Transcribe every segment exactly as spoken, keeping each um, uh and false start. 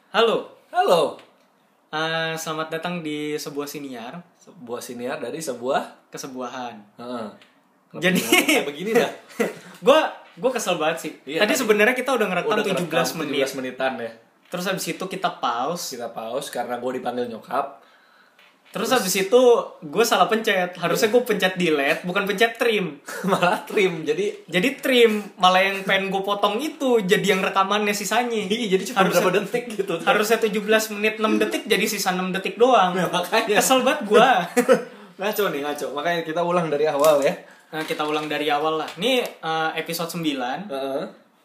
Halo, Halo, uh, selamat datang di sebuah siniar, sebuah siniar dari sebuah kesebuahan. Heeh. Jadi kayak begini dah. gue gue kesel banget sih. Iya, tadi tadi sebenarnya kita udah ngerekam Udah tujuh belas kerekam menit. tujuh belas menitan ya. Terus habis itu kita pause. Kita pause karena gue dipanggil nyokap. Terus, Terus habis itu gue salah pencet. Harusnya gue pencet delete, bukan pencet trim. Malah trim. Jadi Jadi trim, malah yang pengen gue potong itu jadi yang rekamannya sisanya. Iya, jadi cuma Harusnya- berapa detik gitu. Harusnya tujuh belas menit enam detik jadi sisa enam detik doang. Nah, makanya. Kesel banget gue. Ngaco nih, ngaco. Makanya kita ulang dari awal ya. Nah, kita ulang dari awal lah. Ini uh, episode sembilan. Heeh.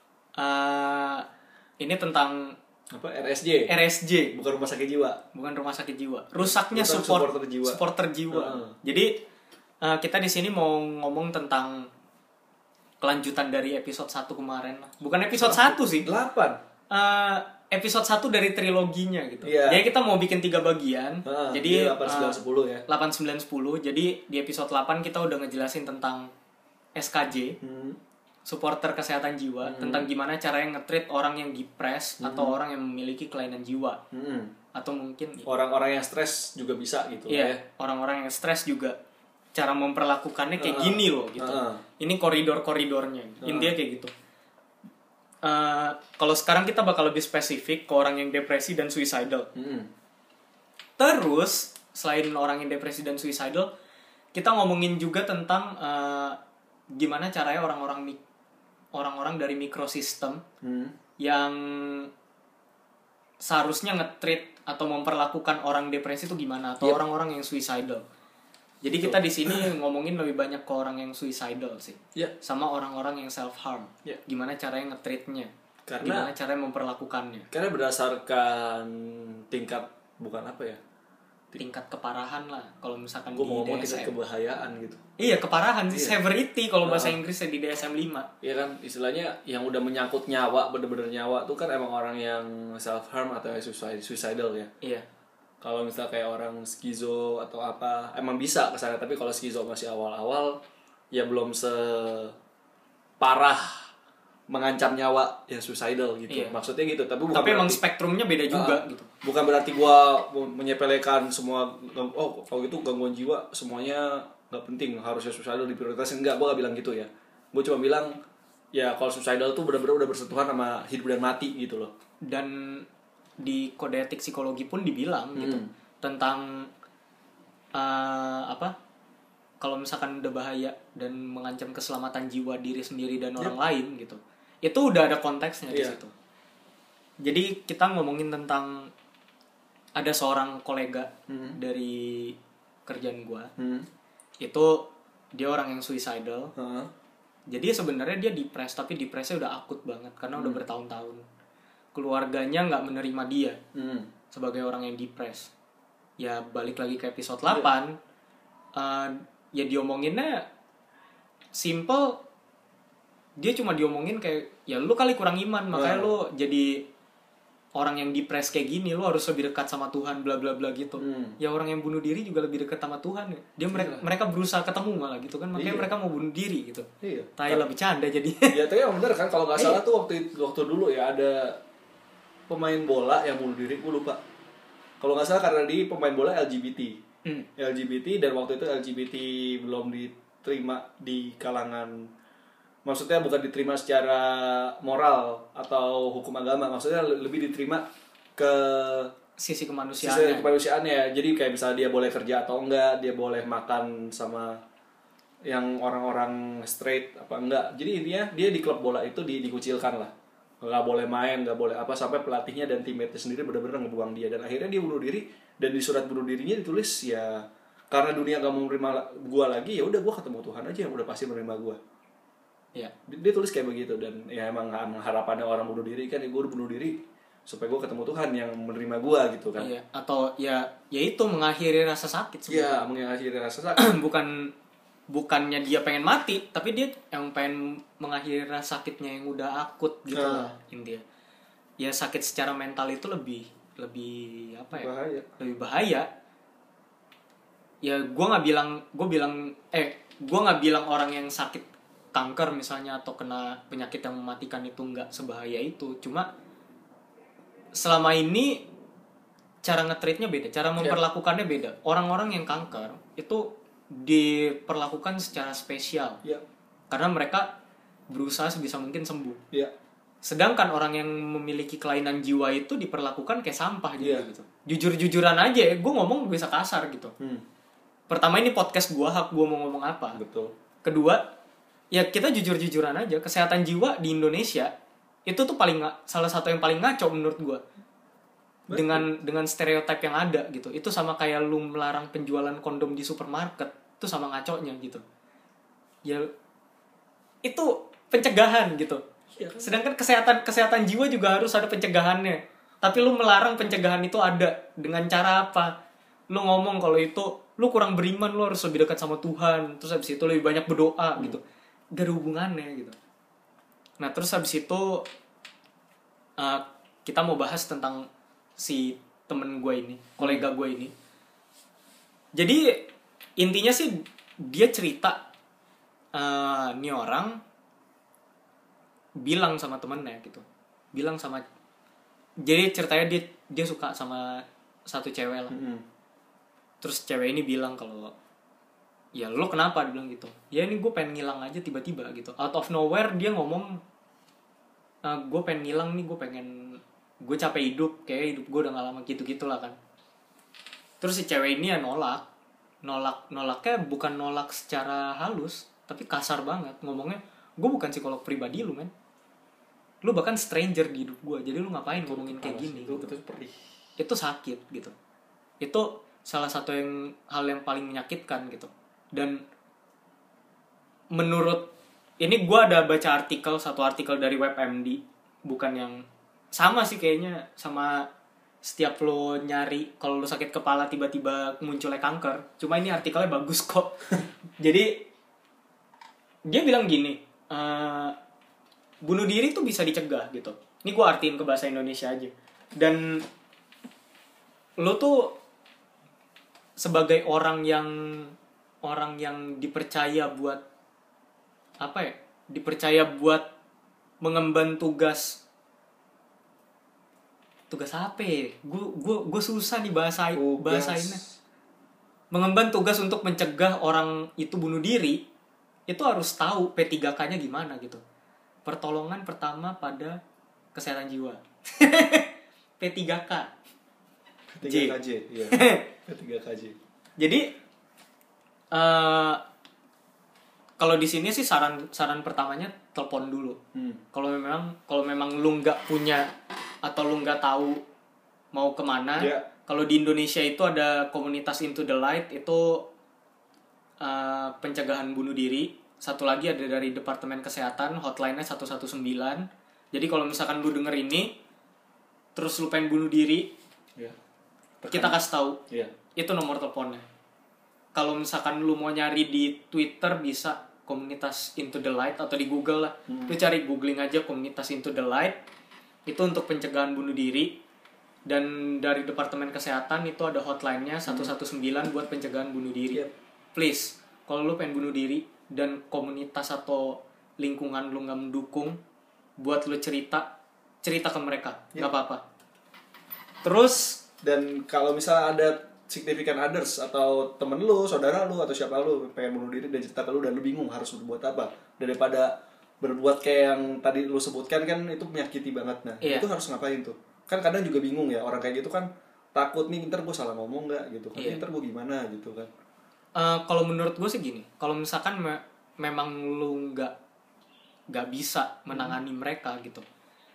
Uh, ini tentang Apa R S J? R S J, Bukan rumah sakit jiwa. bukan rumah sakit jiwa. Rusaknya Rusak support, supporter jiwa. supporter jiwa. Uh. Jadi uh, kita di sini mau ngomong tentang kelanjutan dari episode satu kemarin lah. Bukan episode satu sih. delapan. Uh, episode satu dari triloginya gitu. Iya. Jadi kita mau bikin tiga bagian. Heeh, Jadi delapan, sembilan, uh, sepuluh ya. delapan, sembilan, sepuluh. Jadi di episode delapan kita udah ngejelasin tentang S K J. Hmm. Supporter kesehatan jiwa, Hmm. tentang gimana caranya nge-treat orang yang depres Hmm. atau orang yang memiliki kelainan jiwa, Hmm. atau mungkin Orang-orang yang stres juga bisa gitu iya, ya. orang-orang yang stres juga cara memperlakukannya kayak Uh-uh. gini loh gitu. Uh-uh. Ini koridor-koridornya, Uh-uh. intinya kayak gitu. Uh, kalau sekarang kita bakal lebih spesifik ke orang yang depresi dan suicidal. Hmm. Terus selain orang yang depresi dan suicidal, kita ngomongin juga tentang uh, gimana caranya orang-orang mi- orang-orang dari mikrosistem Hmm. yang seharusnya nge-treat atau memperlakukan orang depresi itu gimana, atau Yep. orang-orang yang suicidal. Jadi kita di sini ngomongin lebih banyak ke orang yang suicidal sih, Ya, sama orang-orang yang self harm. Ya. Gimana caranya nge-treatnya, Karena- gimana caranya memperlakukannya, karena berdasarkan tingkat bukan apa ya? tingkat keparahan lah. Kalau misalkan Gue di mau ngomong D S tingkat M, kebahayaan gitu. iya keparahan sih, Iya. severity kalau bahasa Nah. Inggrisnya di D S M lima. Iya kan, istilahnya yang udah menyangkut nyawa, bener-bener nyawa tuh kan emang orang yang self harm atau yang suicide, suicidal ya. Iya. Kalau misalnya kayak orang skizo atau apa, emang bisa kesana. Tapi kalau skizo masih awal-awal, ya belum separah mengancam nyawa yang suicidal gitu. Iya. Maksudnya gitu. Tapi bukan Tapi emang berarti- spektrumnya beda juga Ah, gitu. Bukan berarti gua menyepelekan semua, oh kalau gitu gangguan jiwa semuanya nggak penting, harusnya suicidal diprioritaskan. Enggak, gua gak bilang gitu ya. Gua cuma bilang ya kalau suicidal tuh benar-benar udah bersentuhan sama hidup dan mati gitu loh. Dan di kode etik psikologi pun dibilang gitu Hmm. tentang uh, apa kalau misalkan udah bahaya dan mengancam keselamatan jiwa diri sendiri dan orang lain gitu, itu udah ada konteksnya di Iya. situ. Jadi kita ngomongin tentang ada seorang kolega Hmm. dari kerjaan gua, Hmm. itu dia orang yang suicidal. Heeh. Jadi sebenarnya dia depres, tapi depresnya udah akut banget karena udah bertahun-tahun. Keluarganya nggak menerima dia Hmm. sebagai orang yang depres. Ya balik lagi ke episode delapan, uh, ya diomonginnya simple. Dia cuma diomongin kayak, ya lu kali kurang iman, makanya Hmm. lu jadi orang yang depres kayak gini, lu harus lebih dekat sama Tuhan, bla bla bla gitu. Hmm. Ya orang yang bunuh diri juga lebih dekat sama Tuhan ya. Dia mereka mereka berusaha ketemu malah gitu kan, makanya Iya. mereka mau bunuh diri gitu. Iya. Tai lah bercanda jadi. Ya tapi emang bener kan, kalau nggak salah Iya. tuh waktu waktu dulu ya ada pemain bola yang bunuh diri, gue lupa. Kalau nggak salah karena dia pemain bola L G B T. Hmm. L G B T, dan waktu itu L G B T belum diterima di kalangan, maksudnya bukan diterima secara moral atau hukum agama, maksudnya lebih diterima ke Sisi sisi kemanusiaan. kemanusiaannya. Jadi kayak misalnya dia boleh kerja atau enggak, dia boleh makan sama yang orang-orang straight apa enggak. Jadi intinya dia di klub bola itu di, dikucilkan lah, nggak boleh main, nggak boleh apa, sampai pelatihnya dan teammate sendiri benar-benar ngebuang dia, dan akhirnya dia bunuh diri. Dan di surat bunuh dirinya ditulis ya, karena dunia gak mau menerima gua lagi, ya udah gua ketemu Tuhan aja yang udah pasti menerima gua. Ya. Dia tulis kayak begitu. Dan ya emang harapannya orang bunuh diri kan, ya gua bunuh diri supaya gua ketemu Tuhan yang menerima gua gitu kan. Iya, atau ya ya itu mengakhiri rasa sakit Iya, sebenarnya. mengakhiri rasa sakit. bukan bukannya dia pengen mati, tapi dia yang pengen mengakhiri rasa sakitnya yang udah akut gitu Ah. lah intinya. Ya sakit secara mental itu lebih lebih apa ya? Bahaya. Lebih bahaya. Ya gue nggak bilang, gue bilang eh gue nggak bilang orang yang sakit kanker misalnya atau kena penyakit yang mematikan itu nggak sebahaya itu. Cuma selama ini cara nge-treatnya beda, cara memperlakukannya beda. Orang-orang yang kanker itu diperlakukan secara spesial. Yeah. Karena mereka berusaha sebisa mungkin sembuh. Yeah. Sedangkan orang yang memiliki kelainan jiwa itu diperlakukan kayak sampah gitu. Yeah. gitu. Jujur-jujuran aja, ya, gue ngomong bisa kasar gitu. Hmm. Pertama ini podcast gue, hak gue mau ngomong apa. Betul. Kedua, ya kita jujur-jujuran aja. Kesehatan jiwa di Indonesia itu tuh paling salah satu yang paling ngaco menurut gue. Dengan dengan stereotip yang ada gitu. Itu sama kayak lu melarang penjualan kondom di supermarket, itu sama ngaconya gitu. Ya itu pencegahan gitu. Ya, kan? Sedangkan kesehatan kesehatan jiwa juga harus ada pencegahannya. Tapi lu melarang pencegahan itu ada dengan cara apa? Lu ngomong kalau itu lu kurang beriman, lu harus lebih dekat sama Tuhan. Terus habis itu lebih banyak berdoa hmm. gitu. Gak ada hubungannya gitu. Nah, terus habis itu uh, kita mau bahas tentang si temen gue ini, kolega gue ini. Jadi intinya sih dia cerita uh, nih orang bilang sama temennya gitu, bilang sama, jadi ceritanya dia dia suka sama satu cewek lah. Mm-hmm. Terus cewek ini bilang kalau ya lo kenapa, dia bilang gitu. Ya ini gue pengen ngilang aja tiba-tiba gitu, out of nowhere dia ngomong, uh, gue pengen ngilang nih, gue pengen, gue capek hidup, kayak hidup gue udah gak lama gitu-gitu lah kan. Terus si cewek ini ya nolak, nolak nolaknya bukan nolak secara halus, tapi kasar banget ngomongnya. Gue bukan psikolog pribadi lu men, lu bahkan stranger di hidup gue, jadi lu ngapain ngomongin kayak gini itu, gitu. itu, itu sakit gitu. Itu salah satu yang hal yang paling menyakitkan gitu. Dan menurut ini gue ada baca artikel, satu artikel dari WebMD, bukan yang sama sih kayaknya sama setiap lo nyari kalau lo sakit kepala tiba-tiba munculnya kanker. Cuma ini artikelnya bagus kok. Jadi dia bilang gini, uh, bunuh diri tuh bisa dicegah gitu. Ini gue artiin ke bahasa Indonesia aja. Dan lo tuh sebagai orang yang orang yang dipercaya buat apa ya? Dipercaya buat mengemban tugas tugas apa ya? Gue gue gue susah nih bahasa bahasainnya. Mengemban tugas untuk mencegah orang itu bunuh diri, itu harus tahu P tiga K-nya gimana gitu. Pertolongan pertama pada kesehatan jiwa. P tiga K. P tiga K J, iya. P tiga K J. Jadi uh, kalau di sini sih saran saran pertamanya telepon dulu. Hmm. Kalau memang kalau memang lu nggak punya atau lu nggak tahu mau kemana, yeah. Kalau di Indonesia itu ada komunitas Into the Light, itu uh, pencegahan bunuh diri. Satu lagi ada dari Departemen Kesehatan, hotline-nya satu satu sembilan. Jadi kalau misalkan lu denger ini terus lu pengen bunuh diri, yeah. Kita kasih tahu. Yeah. Itu nomor teleponnya. Kalau misalkan lu mau nyari di Twitter bisa komunitas Into the Light, atau di Google lah. Hmm. Lu cari, googling aja komunitas Into the Light. Itu untuk pencegahan bunuh diri. Dan dari Departemen Kesehatan itu ada hotline-nya satu satu sembilan buat pencegahan bunuh diri. Yep. Please, kalau lu pengen bunuh diri dan komunitas atau lingkungan lu gak mendukung buat lu cerita, cerita ke mereka. Yep. Gak apa-apa. Terus, dan kalau misalnya ada significant others atau temen lu, saudara lu, atau siapa lu pengen bunuh diri dan cerita ke lu dan lu bingung harus berbuat apa, daripada berbuat kayak yang tadi lu sebutkan kan itu menyakiti banget. Nah, yeah. Itu harus ngapain tuh? Kan kadang juga bingung ya, orang kayak gitu kan takut nih ntar gue salah ngomong gak gitu kan, yeah. Ntar gue gimana gitu kan. Uh, kalau menurut gue sih gini, kalau misalkan me- memang lu gak gak bisa menangani hmm. mereka gitu,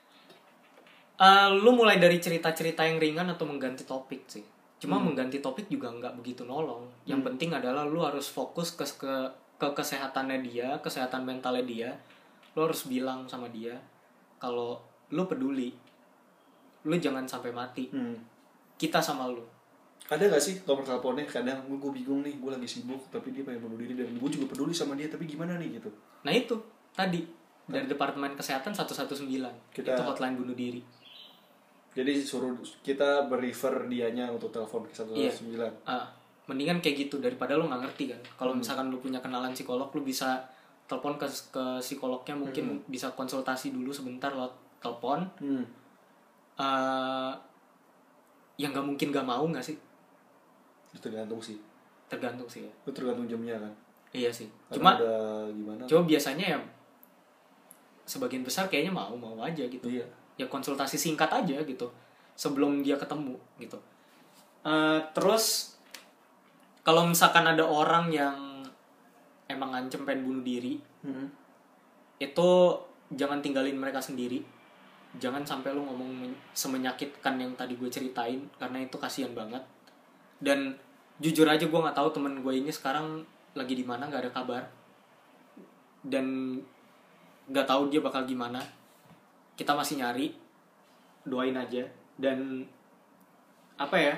uh, lu mulai dari cerita-cerita yang ringan atau mengganti topik sih. Cuma hmm. mengganti topik juga nggak begitu nolong. Yang hmm. penting adalah lu harus fokus ke, ke ke kesehatannya dia, kesehatan mentalnya dia. Lu harus bilang sama dia kalau lu peduli, lu jangan sampai mati. Hmm. Kita sama lu. Ada nggak sih nomor teleponnya? Kadang gue, gue bingung nih, gue lagi sibuk tapi dia pengen bunuh diri dan gue juga peduli sama dia, tapi gimana nih gitu. Nah itu tadi dari Departemen Kesehatan satu satu sembilan. Kita... itu hotline bunuh diri. Jadi suruh kita berifer dianya untuk telepon ke satu satu sembilan. Iya. Uh, mendingan kayak gitu daripada lu nggak ngerti kan. Kalau hmm. misalkan lu punya kenalan psikolog, lu bisa telepon ke ke psikolognya, mungkin hmm. bisa konsultasi dulu sebentar lewat telepon. Hmm. uh, yang nggak mungkin nggak mau nggak sih? Itu tergantung sih. Tergantung sih ya. Itu tergantung jamnya kan. Iya sih. Karena Cuma udah gimana? Cuma biasanya ya sebagian besar kayaknya mau mau aja gitu. Iya. Ya konsultasi singkat aja gitu sebelum dia ketemu gitu. Uh, terus kalau misalkan ada orang yang emang ngancem pengen bunuh diri, hmm. itu jangan tinggalin mereka sendiri. Jangan sampai lu ngomong semenyakitkan yang tadi gue ceritain, karena itu kasihan banget. Dan jujur aja gue nggak tahu temen gue ini sekarang lagi di mana, nggak ada kabar. Dan nggak tahu dia bakal gimana. Kita masih nyari, doain aja. Dan apa ya?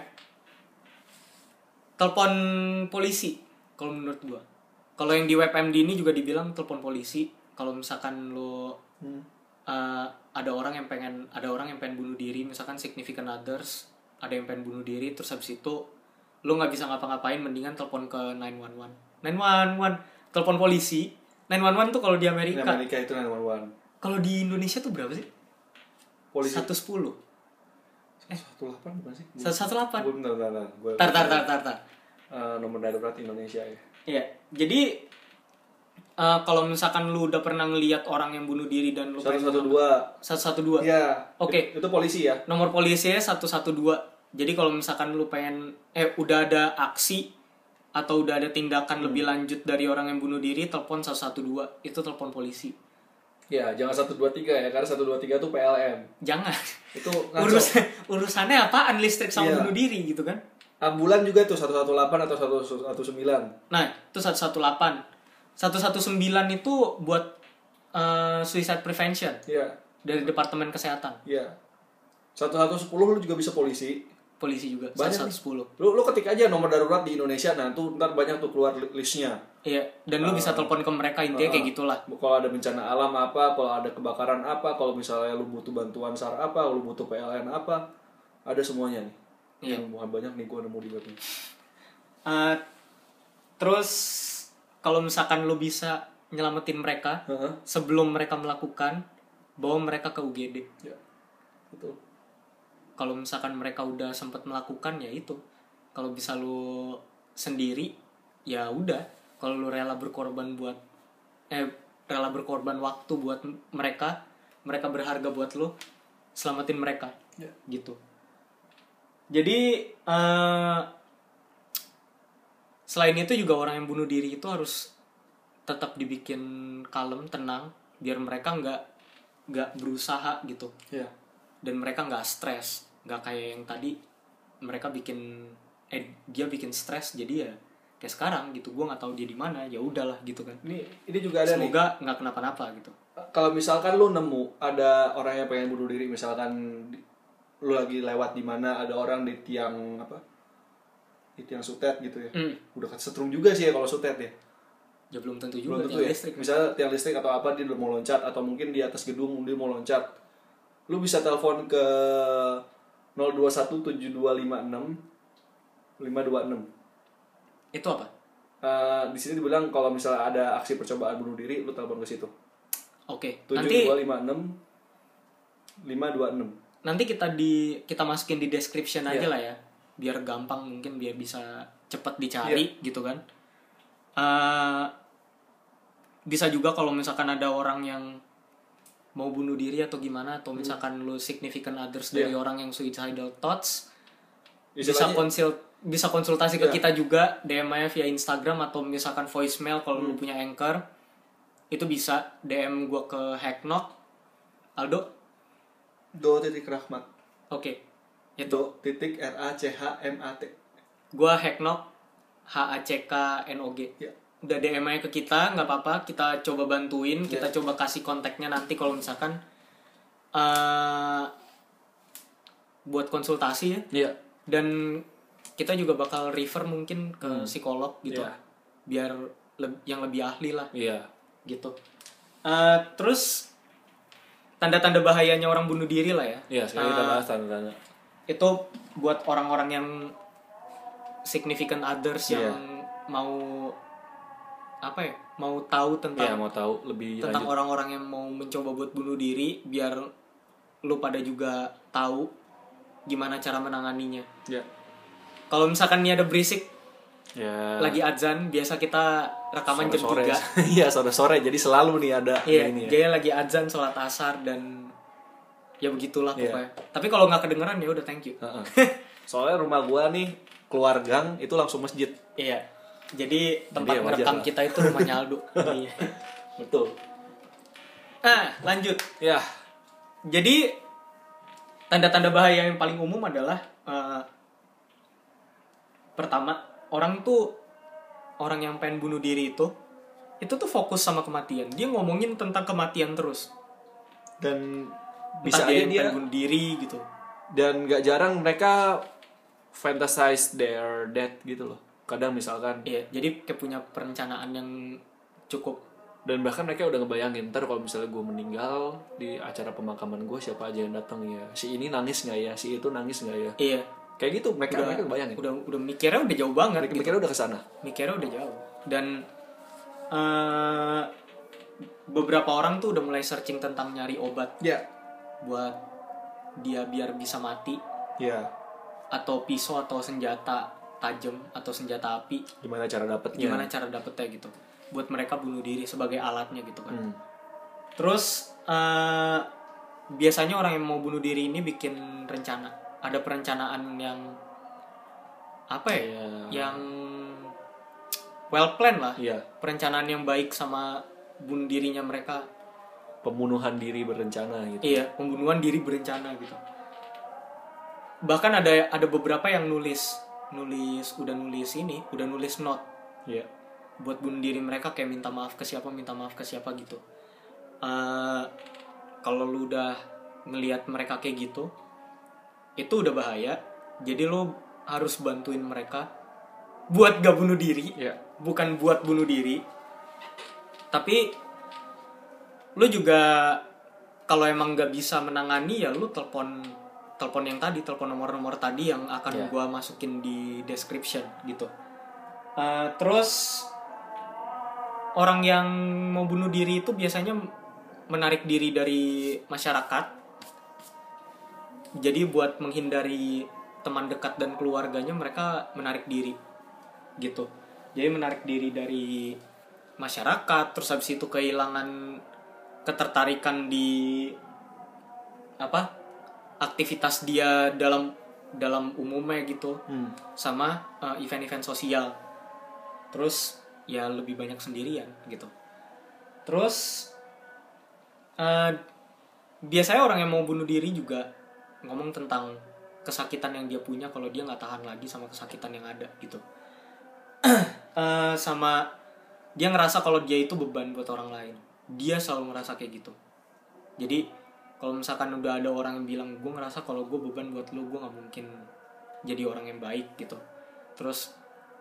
Telepon polisi kalau menurut gue. Kalau yang di WebMD ini juga dibilang telepon polisi kalau misalkan lo hmm. uh, ada orang yang pengen ada orang yang pengen bunuh diri, misalkan significant others, ada yang pengen bunuh diri, terus habis itu lo nggak bisa ngapa-ngapain, mendingan telepon ke nine one one. nine one one telepon polisi. nine one one tuh kalau di Amerika. Di Amerika itu nine one one. Kalau di Indonesia tuh berapa sih? Polisi. satu sepuluh. Eh, satu delapan bukan sih? satu satu delapan. Gue bentar, bentar, bentar. Tar, tar, tar, tar, tar. Uh, nomor darurat Indonesia ya. Iya, jadi uh, kalau misalkan lu udah pernah ngelihat orang yang bunuh diri dan lu satu satu dua. satu satu dua. Iya. Oke. Itu polisi ya. Nomor polisinya satu satu dua. Jadi kalau misalkan lu pengen eh udah ada aksi atau udah ada tindakan hmm. lebih lanjut dari orang yang bunuh diri, telepon satu satu dua. Itu telepon polisi. Ya, jangan satu dua tiga ya, karena satu dua tiga tuh P L M. Jangan. Itu Urus, urusannya apaan listrik sama iya. bunuh diri gitu kan? Ambulan juga tuh satu satu delapan atau satu satu sembilan. Nah, itu satu satu delapan. satu satu sembilan itu buat uh, suicide prevention. Iya. Dari Departemen Kesehatan. Iya. satu satu sepuluh lu juga bisa polisi. Polisi juga. Banyak satu satu sepuluh. Lu lu ketik aja nomor darurat di Indonesia, nah tuh ntar banyak tuh keluar listnya. Iya, dan lu uh, bisa telepon ke mereka, intinya uh, kayak gitulah. Kalau ada bencana alam apa, kalau ada kebakaran apa, kalau misalnya lu butuh bantuan S A R apa, lu butuh P L N apa, ada semuanya nih. Iya. Yang banyak nih gue nemu di webnya. Uh, terus kalau misalkan lu bisa nyelamatin mereka uh-huh. sebelum mereka melakukan, bawa mereka ke U G D. Ya, betul. Kalau misalkan mereka udah sempat melakukan, ya itu. Kalau bisa lu sendiri, ya udah. Kalau lu rela berkorban buat, eh rela berkorban waktu buat mereka, mereka berharga buat lu, selamatin mereka, ya. Gitu. Jadi uh, selain itu juga orang yang bunuh diri itu harus tetap dibikin kalem, tenang, biar mereka nggak nggak berusaha gitu. Ya. Dan mereka nggak stres. Nggak kayak yang tadi mereka bikin eh dia bikin stres, jadi ya kayak sekarang gitu, gue nggak tahu dia di mana, ya udahlah gitu kan. Ini ini juga ada. Semoga nggak kenapa-napa gitu. Kalau misalkan lu nemu ada orang yang pengen bunuh diri, misalkan lu lagi lewat di mana ada orang di tiang apa di tiang sutet gitu ya, mm. udah kesetrum juga sih ya kalau sutet ya. Ya belum tentu juga. Belum tentu ya. Listrik, misalnya tiang listrik atau apa, dia udah mau loncat, atau mungkin di atas gedung dia mau loncat, lu bisa telepon ke nol dua satu tujuh dua lima enam lima dua enam. Itu apa? Uh, di sini dibilang kalau misalnya ada aksi percobaan bunuh diri, lu telepon ke situ. Oke. Okay. tujuh dua lima enam lima dua enam. Nanti kita di kita masukin di description aja yeah. lah ya, biar gampang, mungkin biar bisa cepet dicari yeah. gitu kan. Uh, bisa juga kalau misalkan ada orang yang mau bunuh diri atau gimana, atau misalkan hmm. lu significant others yeah. dari orang yang suicidal thoughts, bisa konsul bisa konsultasi yeah. ke kita juga, D M aja via Instagram atau misalkan voicemail kalau hmm. lu punya Anchor. Itu bisa D M gua ke Hacknock Aldo Do titik Rahmat. Oke. Okay. Itu Do titik R A C H M A T. Gua Hacknock H A C K N O G. Ya. Udah D M aja ke kita, nggak apa-apa, kita coba bantuin, ya. Kita coba kasih kontaknya nanti kalau misalkan uh, buat konsultasi ya. Iya. Dan kita juga bakal refer mungkin ke hmm. psikolog gitu. Ya. Biar le- yang lebih ahli lah. Iya. Gitu. Uh, terus tanda-tanda bahayanya orang bunuh diri lah ya. Iya, sekarang uh, kita bahas tanda-tanda. Itu buat orang-orang yang significant others yeah. yang mau apa ya? Mau tahu tentang yeah, mau tahu lebih tentang lanjut. Orang-orang yang mau mencoba buat bunuh diri, biar lu pada juga tahu gimana cara menanganinya. Ya. Kalau misalkan nih ada berisik Ya. lagi azan, biasa kita rekaman jam Sore-sore. tiga. Iya, sore-sore. Jadi selalu nih ada Iya, ini ya. jadi lagi azan sholat asar dan ya begitulah Iya. pokoknya. Tapi kalau nggak kedengeran ya udah thank you. Heeh. Soalnya rumah gua nih keluar gang itu langsung masjid. Iya. Jadi tempat Jadi ya wajar merekam lah. kita itu rumahnya Aldo. Iya. Betul. Ah, lanjut. Ya. Jadi tanda-tanda bahaya yang paling umum adalah uh, pertama, orang tuh orang yang pengen bunuh diri itu itu tuh fokus sama kematian. Dia ngomongin tentang kematian terus. Dan Bisa bisa dia aja dia pengen bunuh diri gitu. dan gak jarang mereka fantasize their death gitu loh. Kadang misalkan Iya, jadi kayak punya perencanaan yang cukup. dan bahkan mereka udah ngebayangin ntar kalau misalnya gue meninggal di acara pemakaman gue siapa aja yang datang ya, si ini nangis nggak ya, si itu nangis nggak ya, Iya, kayak gitu mereka udah mereka kebayangin, udah udah mikirnya udah jauh banget mereka gitu. mikirnya udah kesana. Mikirnya udah jauh. Dan eh, beberapa orang tuh udah mulai searching tentang nyari obat Ya, buat dia biar bisa mati, ya. atau pisau atau senjata tajam atau senjata api. Gimana cara dapetnya? Gimana cara dapetnya gitu, buat mereka bunuh diri sebagai alatnya gitu kan. Hmm. Terus eh, biasanya orang yang mau bunuh diri ini bikin rencana, ada perencanaan yang apa ya, Kayak- yang well plan lah, Iya, perencanaan yang baik sama bunuh dirinya mereka. pembunuhan diri berencana gitu. Iya, pembunuhan diri berencana gitu. Bahkan ada ada beberapa yang nulis nulis udah nulis ini, udah nulis note Iya. buat bunuh diri mereka, kayak minta maaf ke siapa, minta maaf ke siapa gitu. Eh, kalau lu udah ngelihat mereka kayak gitu, itu udah bahaya. Jadi lu harus bantuin mereka buat gak bunuh diri, Iya. bukan buat bunuh diri. Tapi lu juga kalau emang gak bisa menangani ya lu telepon telepon yang tadi, telepon nomor-nomor tadi yang akan Yeah. gua masukin di description gitu. Uh, terus orang yang mau bunuh diri itu biasanya menarik diri dari masyarakat. Jadi buat menghindari teman dekat dan keluarganya, mereka menarik diri gitu. Jadi menarik diri dari masyarakat, terus habis itu kehilangan ketertarikan di apa aktivitas dia dalam dalam umumnya gitu, Hmm. sama uh, event-event sosial. Terus ya lebih banyak sendirian gitu. Terus uh, biasanya orang yang mau bunuh diri juga ngomong tentang kesakitan yang dia punya kalau dia nggak tahan lagi sama kesakitan yang ada gitu. uh, sama dia ngerasa kalau dia itu beban buat orang lain. Dia selalu ngerasa kayak gitu. Jadi kalau misalkan udah ada orang yang bilang gue ngerasa kalau gue beban buat lu, gue nggak mungkin jadi orang yang baik gitu. Terus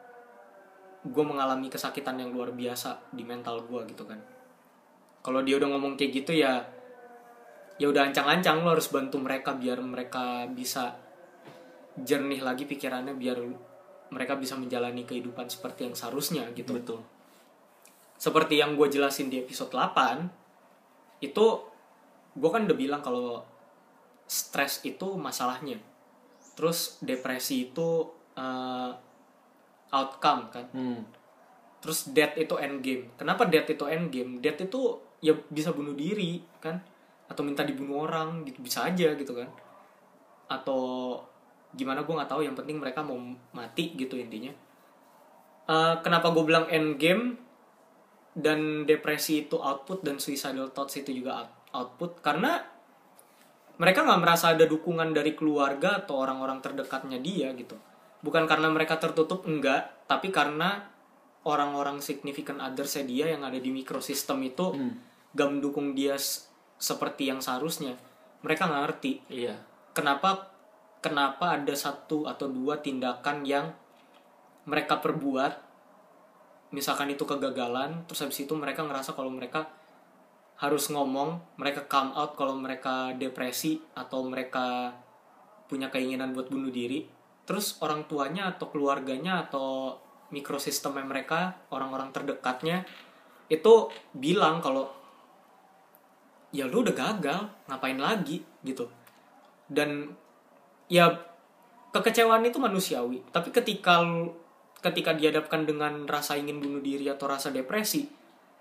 gue mengalami kesakitan yang luar biasa di mental gue gitu kan. Kalau dia udah ngomong kayak gitu ya, ya udah ancang-ancang lo harus bantu mereka biar mereka bisa jernih lagi pikirannya, biar mereka bisa menjalani kehidupan seperti yang seharusnya gitu. Betul. Seperti yang gue jelasin di episode delapan, itu gue kan udah bilang kalau stres itu masalahnya, terus depresi itu uh, outcome kan, Hmm. terus death itu end game. Kenapa death itu end game? Death itu ya bisa bunuh diri kan, atau minta dibunuh orang gitu, bisa aja gitu kan, atau gimana gue nggak tahu, yang penting mereka mau mati gitu intinya. Uh, kenapa gue bilang end game dan depresi itu output dan suicidal thoughts itu juga output? Karena mereka nggak merasa ada dukungan dari keluarga atau orang-orang terdekatnya dia gitu. Bukan karena mereka tertutup, enggak, tapi karena orang-orang significant others-nya dia yang ada di mikrosistem itu Hmm. gak mendukung dia s- seperti yang seharusnya. Mereka nggak ngerti Iya. kenapa kenapa ada satu atau dua tindakan yang mereka perbuat, misalkan itu kegagalan, terus habis itu mereka ngerasa kalau mereka harus ngomong, mereka come out kalau mereka depresi atau mereka punya keinginan buat bunuh diri. Terus orang tuanya atau keluarganya atau mikrosistemnya mereka, orang-orang terdekatnya itu bilang kalau ya lu udah gagal, ngapain lagi gitu. Dan ya kekecewaan itu manusiawi, tapi ketika ketika dihadapkan dengan rasa ingin bunuh diri atau rasa depresi,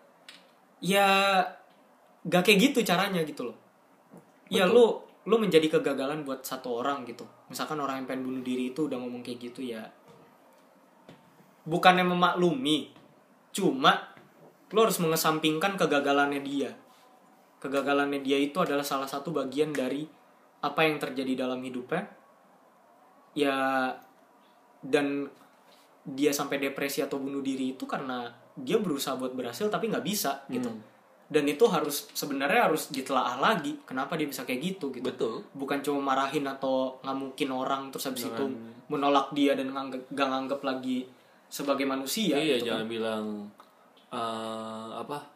ya gak kayak gitu caranya gitu loh. Ya lu lu menjadi kegagalan buat satu orang gitu. Misalkan orang yang pengen bunuh diri itu udah ngomong kayak gitu, ya bukannya memaklumi, cuma lu harus mengesampingkan kegagalannya dia. Kegagalannya dia itu adalah salah satu bagian dari apa yang terjadi dalam hidupnya. Ya, dan dia sampai depresi atau bunuh diri itu karena dia berusaha buat berhasil tapi nggak bisa gitu. Hmm. Dan itu harus sebenarnya harus ditelaah lagi kenapa dia bisa kayak gitu gitu. Betul. Bukan cuma marahin atau ngamukin orang terus habis Jangan. itu menolak dia dan nganggep, gak nganggep lagi sebagai manusia. Iya, gitu jangan kan. bilang uh, apa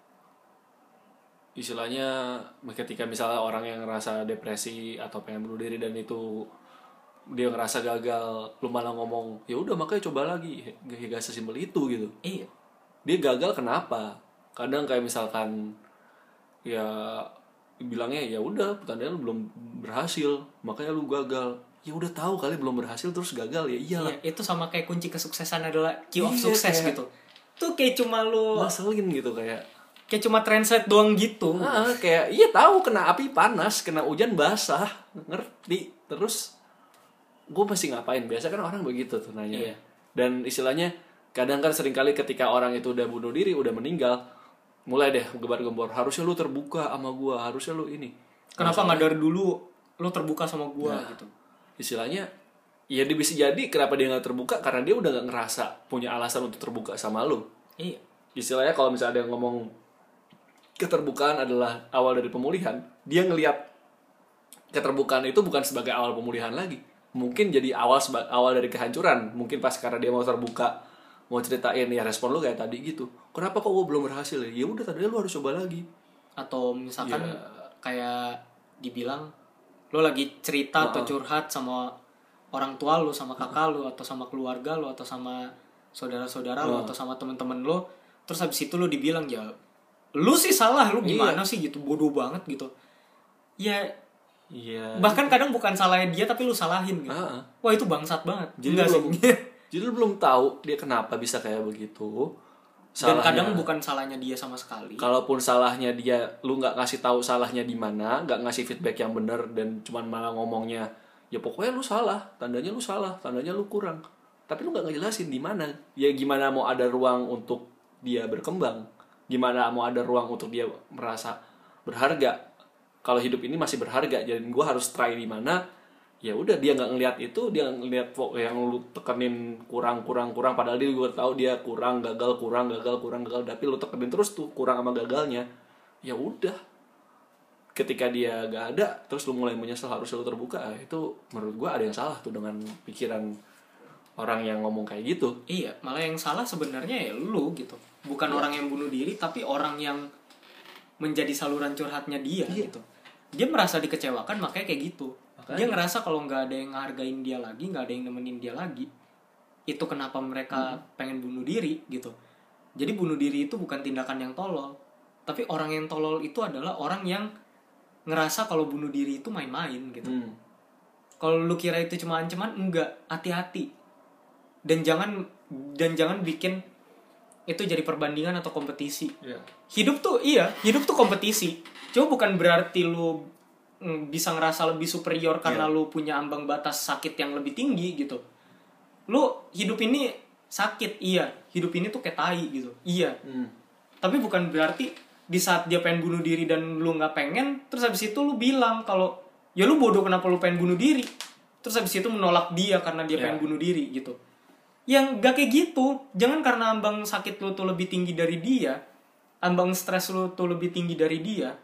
istilahnya ketika misalnya orang yang ngerasa depresi atau pengen bunuh diri dan itu dia ngerasa gagal, lu malah ngomong ya udah makanya coba lagi, gak, gak sesimpel itu gitu. Iya. Dia gagal kenapa? Kadang kayak misalkan ya bilangnya ya udah pertandingan lu belum berhasil makanya lu gagal. Ya udah tahu kali belum berhasil terus gagal, ya iyalah. Iya, itu sama kayak kunci kesuksesan adalah key of iya, success kayak, gitu. Tuh kayak cuma lu ngeselin gitu kayak kayak cuma translate doang gitu. Ah, kayak iya tahu kena api panas, kena hujan basah, ngerti. Terus gue pasti ngapain? Biasa kan orang begitu tuh nanya. Iya. Dan istilahnya kadang kan sering kali ketika orang itu udah bunuh diri, udah meninggal, mulai deh gembar-gembor, harusnya lu terbuka sama gue, harusnya lu ini. Kenapa nggak dari dulu lu terbuka sama gue nah, gitu? Istilahnya ya dia bisa jadi kenapa dia nggak terbuka karena dia udah nggak ngerasa punya alasan untuk terbuka sama lu. Iya. Istilahnya kalau misalnya ada yang ngomong keterbukaan adalah awal dari pemulihan, dia ngelihat keterbukaan itu bukan sebagai awal pemulihan lagi, mungkin jadi awal seba- awal dari kehancuran. Mungkin pas karena dia mau terbuka, mau ceritain ya respon lu kayak tadi gitu, kenapa kok gue belum berhasil ya, ya udah tadi lu harus coba lagi. Atau misalkan ya, kayak dibilang lu lagi cerita uh-uh. atau curhat sama orang tua lu, sama kakak uh-uh. lu, atau sama keluarga lu, atau sama saudara-saudara uh-uh. lu, atau sama temen-temen lu, terus habis itu lu dibilang ya lu sih salah, lu gimana iya. sih gitu, bodoh banget gitu. Ya, iya. Bahkan kadang bukan salahnya dia tapi lu salahin gitu. Uh-uh. Wah itu bangsat banget. Jadi lu belum, jadi lu belum tahu dia kenapa bisa kayak begitu. Salahnya, dan kadang bukan salahnya dia sama sekali. Kalaupun salahnya dia, lu nggak ngasih tahu salahnya di mana, nggak ngasih feedback yang benar dan cuman malah ngomongnya, ya pokoknya lu salah, tandanya lu salah, tandanya lu kurang. Tapi lu nggak ngejelasin di mana. Ya gimana mau ada ruang untuk dia berkembang? Gimana mau ada ruang untuk dia merasa berharga kalau hidup ini masih berharga, jadi gue harus try di mana? Ya udah dia nggak ngelihat itu, dia ngelihat yang lu tekenin kurang kurang kurang padahal dia gue tahu dia kurang gagal kurang gagal kurang gagal tapi lu tekenin terus tuh kurang sama gagalnya. Ya udah ketika dia gak ada terus lu mulai menyesal harus lu terbuka, itu menurut gue ada yang salah tuh dengan pikiran orang yang ngomong kayak gitu. Iya, malah yang salah sebenarnya ya lu gitu. Bukan ya. Orang yang bunuh diri, tapi orang yang menjadi saluran curhatnya dia iya. gitu. Dia merasa dikecewakan makanya kayak gitu. Makanya. Dia ngerasa kalau nggak ada yang ngehargain dia lagi, nggak ada yang nemenin dia lagi. Itu kenapa mereka hmm. pengen bunuh diri gitu. Jadi bunuh diri itu bukan tindakan yang tolol. Tapi orang yang tolol itu adalah orang yang ngerasa kalau bunuh diri itu main-main gitu. Hmm. Kalau lu kira itu cuma ancaman, enggak, hati-hati. Dan jangan dan jangan bikin itu jadi perbandingan atau kompetisi. Yeah. Hidup tuh iya, hidup tuh kompetisi. Cuma bukan berarti lu bisa ngerasa lebih superior karena yeah. lu punya ambang batas sakit yang lebih tinggi gitu. Lu hidup ini sakit, iya. Hidup ini tuh kayak tai gitu, iya. Mm. Tapi bukan berarti di saat dia pengen bunuh diri dan lu nggak pengen, terus habis itu lu bilang kalau ya lu bodoh kenapa lu pengen bunuh diri. Terus habis itu menolak dia karena dia yeah. pengen bunuh diri gitu. Yang gak kayak gitu. Jangan karena ambang sakit lu tuh lebih tinggi dari dia, ambang stres lu tuh lebih tinggi dari dia,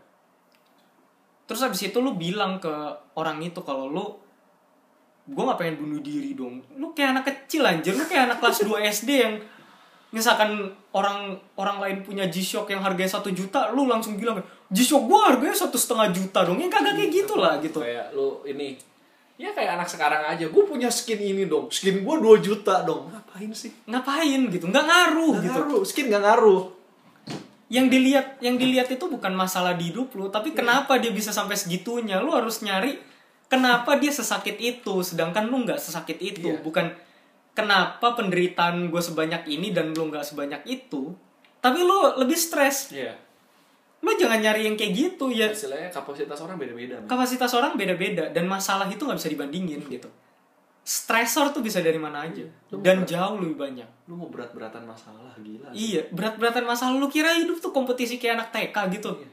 terus habis itu lu bilang ke orang itu kalau lu, gue gak pengen bunuh diri dong. Lu kayak anak kecil anjir. Lu kayak anak kelas dua S D yang misalkan orang orang lain punya G-Shock yang harganya satu juta, lu langsung bilang G-Shock gue harganya satu setengah juta dong. Ya kagak kayak gitu lah gitu. Kayak lu ini, ya kayak anak sekarang aja, gue punya skin ini dong, skin gue dua juta dong. Ngapain sih? Ngapain gitu, nggak ngaruh gak gitu. Ngaruh. Skin nggak ngaruh. Yang dilihat yang dilihat itu bukan masalah di hidup lu, tapi kenapa dia bisa sampai segitunya. Lu harus nyari kenapa dia sesakit itu, sedangkan lu nggak sesakit itu. Iya. Bukan kenapa penderitaan gue sebanyak ini dan lu nggak sebanyak itu, tapi lu lebih stres. Iya. Lu jangan nyari yang kayak gitu ya. Istilahnya kapasitas orang beda-beda. Man. Kapasitas orang beda-beda dan masalah itu nggak bisa dibandingin gitu. Stresor tuh bisa dari mana aja Lu dan berat. jauh lebih banyak. Lu mau berat-beratan masalah gila. Iya, berat-beratan masalah. Lu kira hidup tuh kompetisi kayak anak T K gitu? Iya.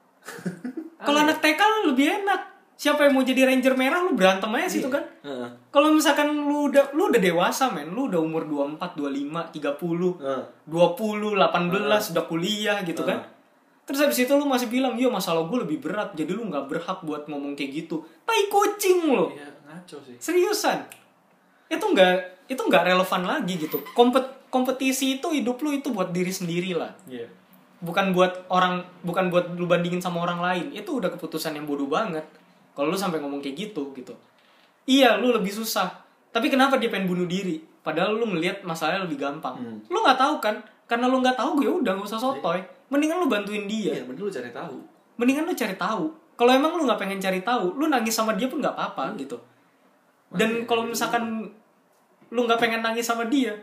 Kalau anak T K lu lebih enak. Siapa yang mau jadi ranger merah lu berantem aja situ kan? Heeh. Kalau misalkan lu udah lu udah dewasa men, lu udah umur dua puluh empat, dua puluh lima, tiga puluh, Heeh. dua puluh, delapan belas udah kuliah gitu kan? Terus habis itu lu masih bilang, "Yo, masalah gue lebih berat." Jadi lu enggak berhak buat ngomong kayak gitu. Tai kucing lu. Iya, ngaco sih. Seriusan. Itu enggak itu enggak relevan lagi gitu. Kompet kompetisi itu hidup lu itu buat diri sendiri lah. Iya. Bukan buat orang, bukan buat lu bandingin sama orang lain. Itu udah keputusan yang bodoh banget. Kalau lu sampai ngomong kayak gitu gitu. Iya, lu lebih susah. Tapi kenapa dia pengen bunuh diri? Padahal lu ngelihat masalahnya lebih gampang. Hmm. Lu nggak tahu kan? Karena lu nggak tahu, ya udah nggak usah sotoy. Mendingan lu bantuin dia. Iya, mending lu cari tahu. Mendingan lu cari tahu. Kalau emang lu nggak pengen cari tahu, lu nangis sama dia pun nggak apa-apa gitu. Dan kalau misalkan lu nggak pengen nangis sama dia,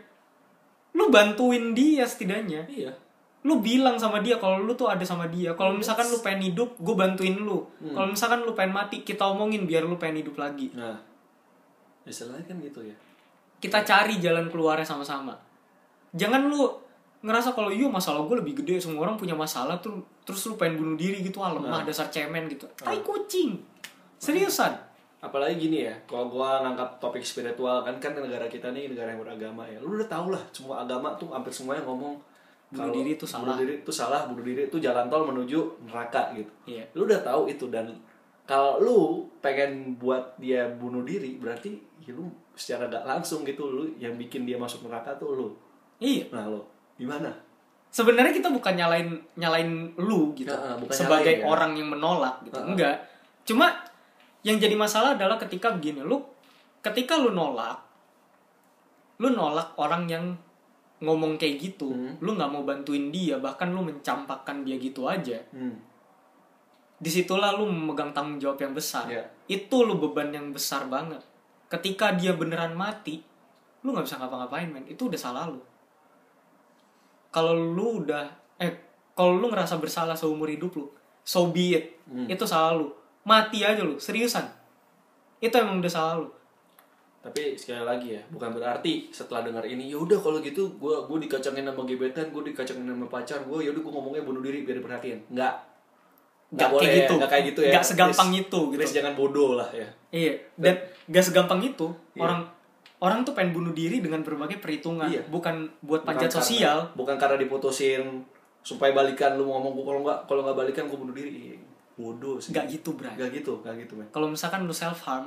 lu bantuin dia setidaknya. Iya. Lu bilang sama dia kalau lu tuh ada sama dia. Kalau misalkan lu pengen hidup, gue bantuin lu. Hmm. Kalau misalkan lu pengen mati, kita omongin biar lu pengen hidup lagi. Nah, istilahnya kan gitu ya. Kita cari jalan keluarnya sama-sama. Jangan lu ngerasa kalau iya masalah gue lebih gede, semua orang punya masalah tuh, terus lu pengen bunuh diri gitu, ah lemah, Nah. dasar cemen gitu. Tai kucing. Seriusan. Apalagi gini ya, kalau gua ngangkat topik spiritual kan kan negara kita nih negara yang beragama ya. Lu udah tau lah, semua agama tuh hampir semuanya ngomong Bunuh kalau diri itu salah. Bunuh diri itu salah, bunuh diri itu jalan tol menuju neraka gitu. Iya. Lu udah tahu itu dan kalau lu pengen buat dia bunuh diri berarti ya lu secara gak langsung gitu lu yang bikin dia masuk neraka tuh lu. Iya. Nah, lo gimana? Sebenarnya kita bukan nyalain nyalain lu gitu. Ya, bukan sebagai nyalain, ya. orang yang menolak gitu. Uh-uh. Enggak. Cuma yang jadi masalah adalah ketika begini, lu ketika lu nolak lu nolak orang yang ngomong kayak gitu, Hmm. lu nggak mau bantuin dia, bahkan lu mencampakkan dia gitu aja. Hmm. Disitulah lu memegang tanggung jawab yang besar. Yeah. Itu lu beban yang besar banget. Ketika dia beneran mati, lu nggak bisa ngapa-ngapain men. Itu udah salah lu. Kalau lu udah eh kalau lu ngerasa bersalah seumur hidup lu, so be it. Hmm. Itu salah lu. Mati aja lu, seriusan. Itu emang udah salah lu. Tapi sekali lagi ya, bukan berarti setelah dengar ini, ya udah kalau gitu gue gue dikacangin sama gebetan, gue dikacangin sama pacar, gue ya udah gue ngomongnya bunuh diri biar diperhatiin. Enggak. Nggak boleh kayak gitu. ya, nggak kayak gitu ya. Nggak segampang Please, itu gitu. please jangan bodoh lah ya. Iya, dan gak segampang itu. Iya. Orang orang tuh pengen bunuh diri dengan berbagai perhitungan, Iya. bukan buat Bukan panjat karena- sosial. Bukan karena diputusin supaya balikan, lu ngomong gue kalau nggak kalau nggak balikan gue bunuh diri. Bodoh sih. Gak gitu, Bray. Gak gitu, gak gitu men. Kalau misalkan lu self harm,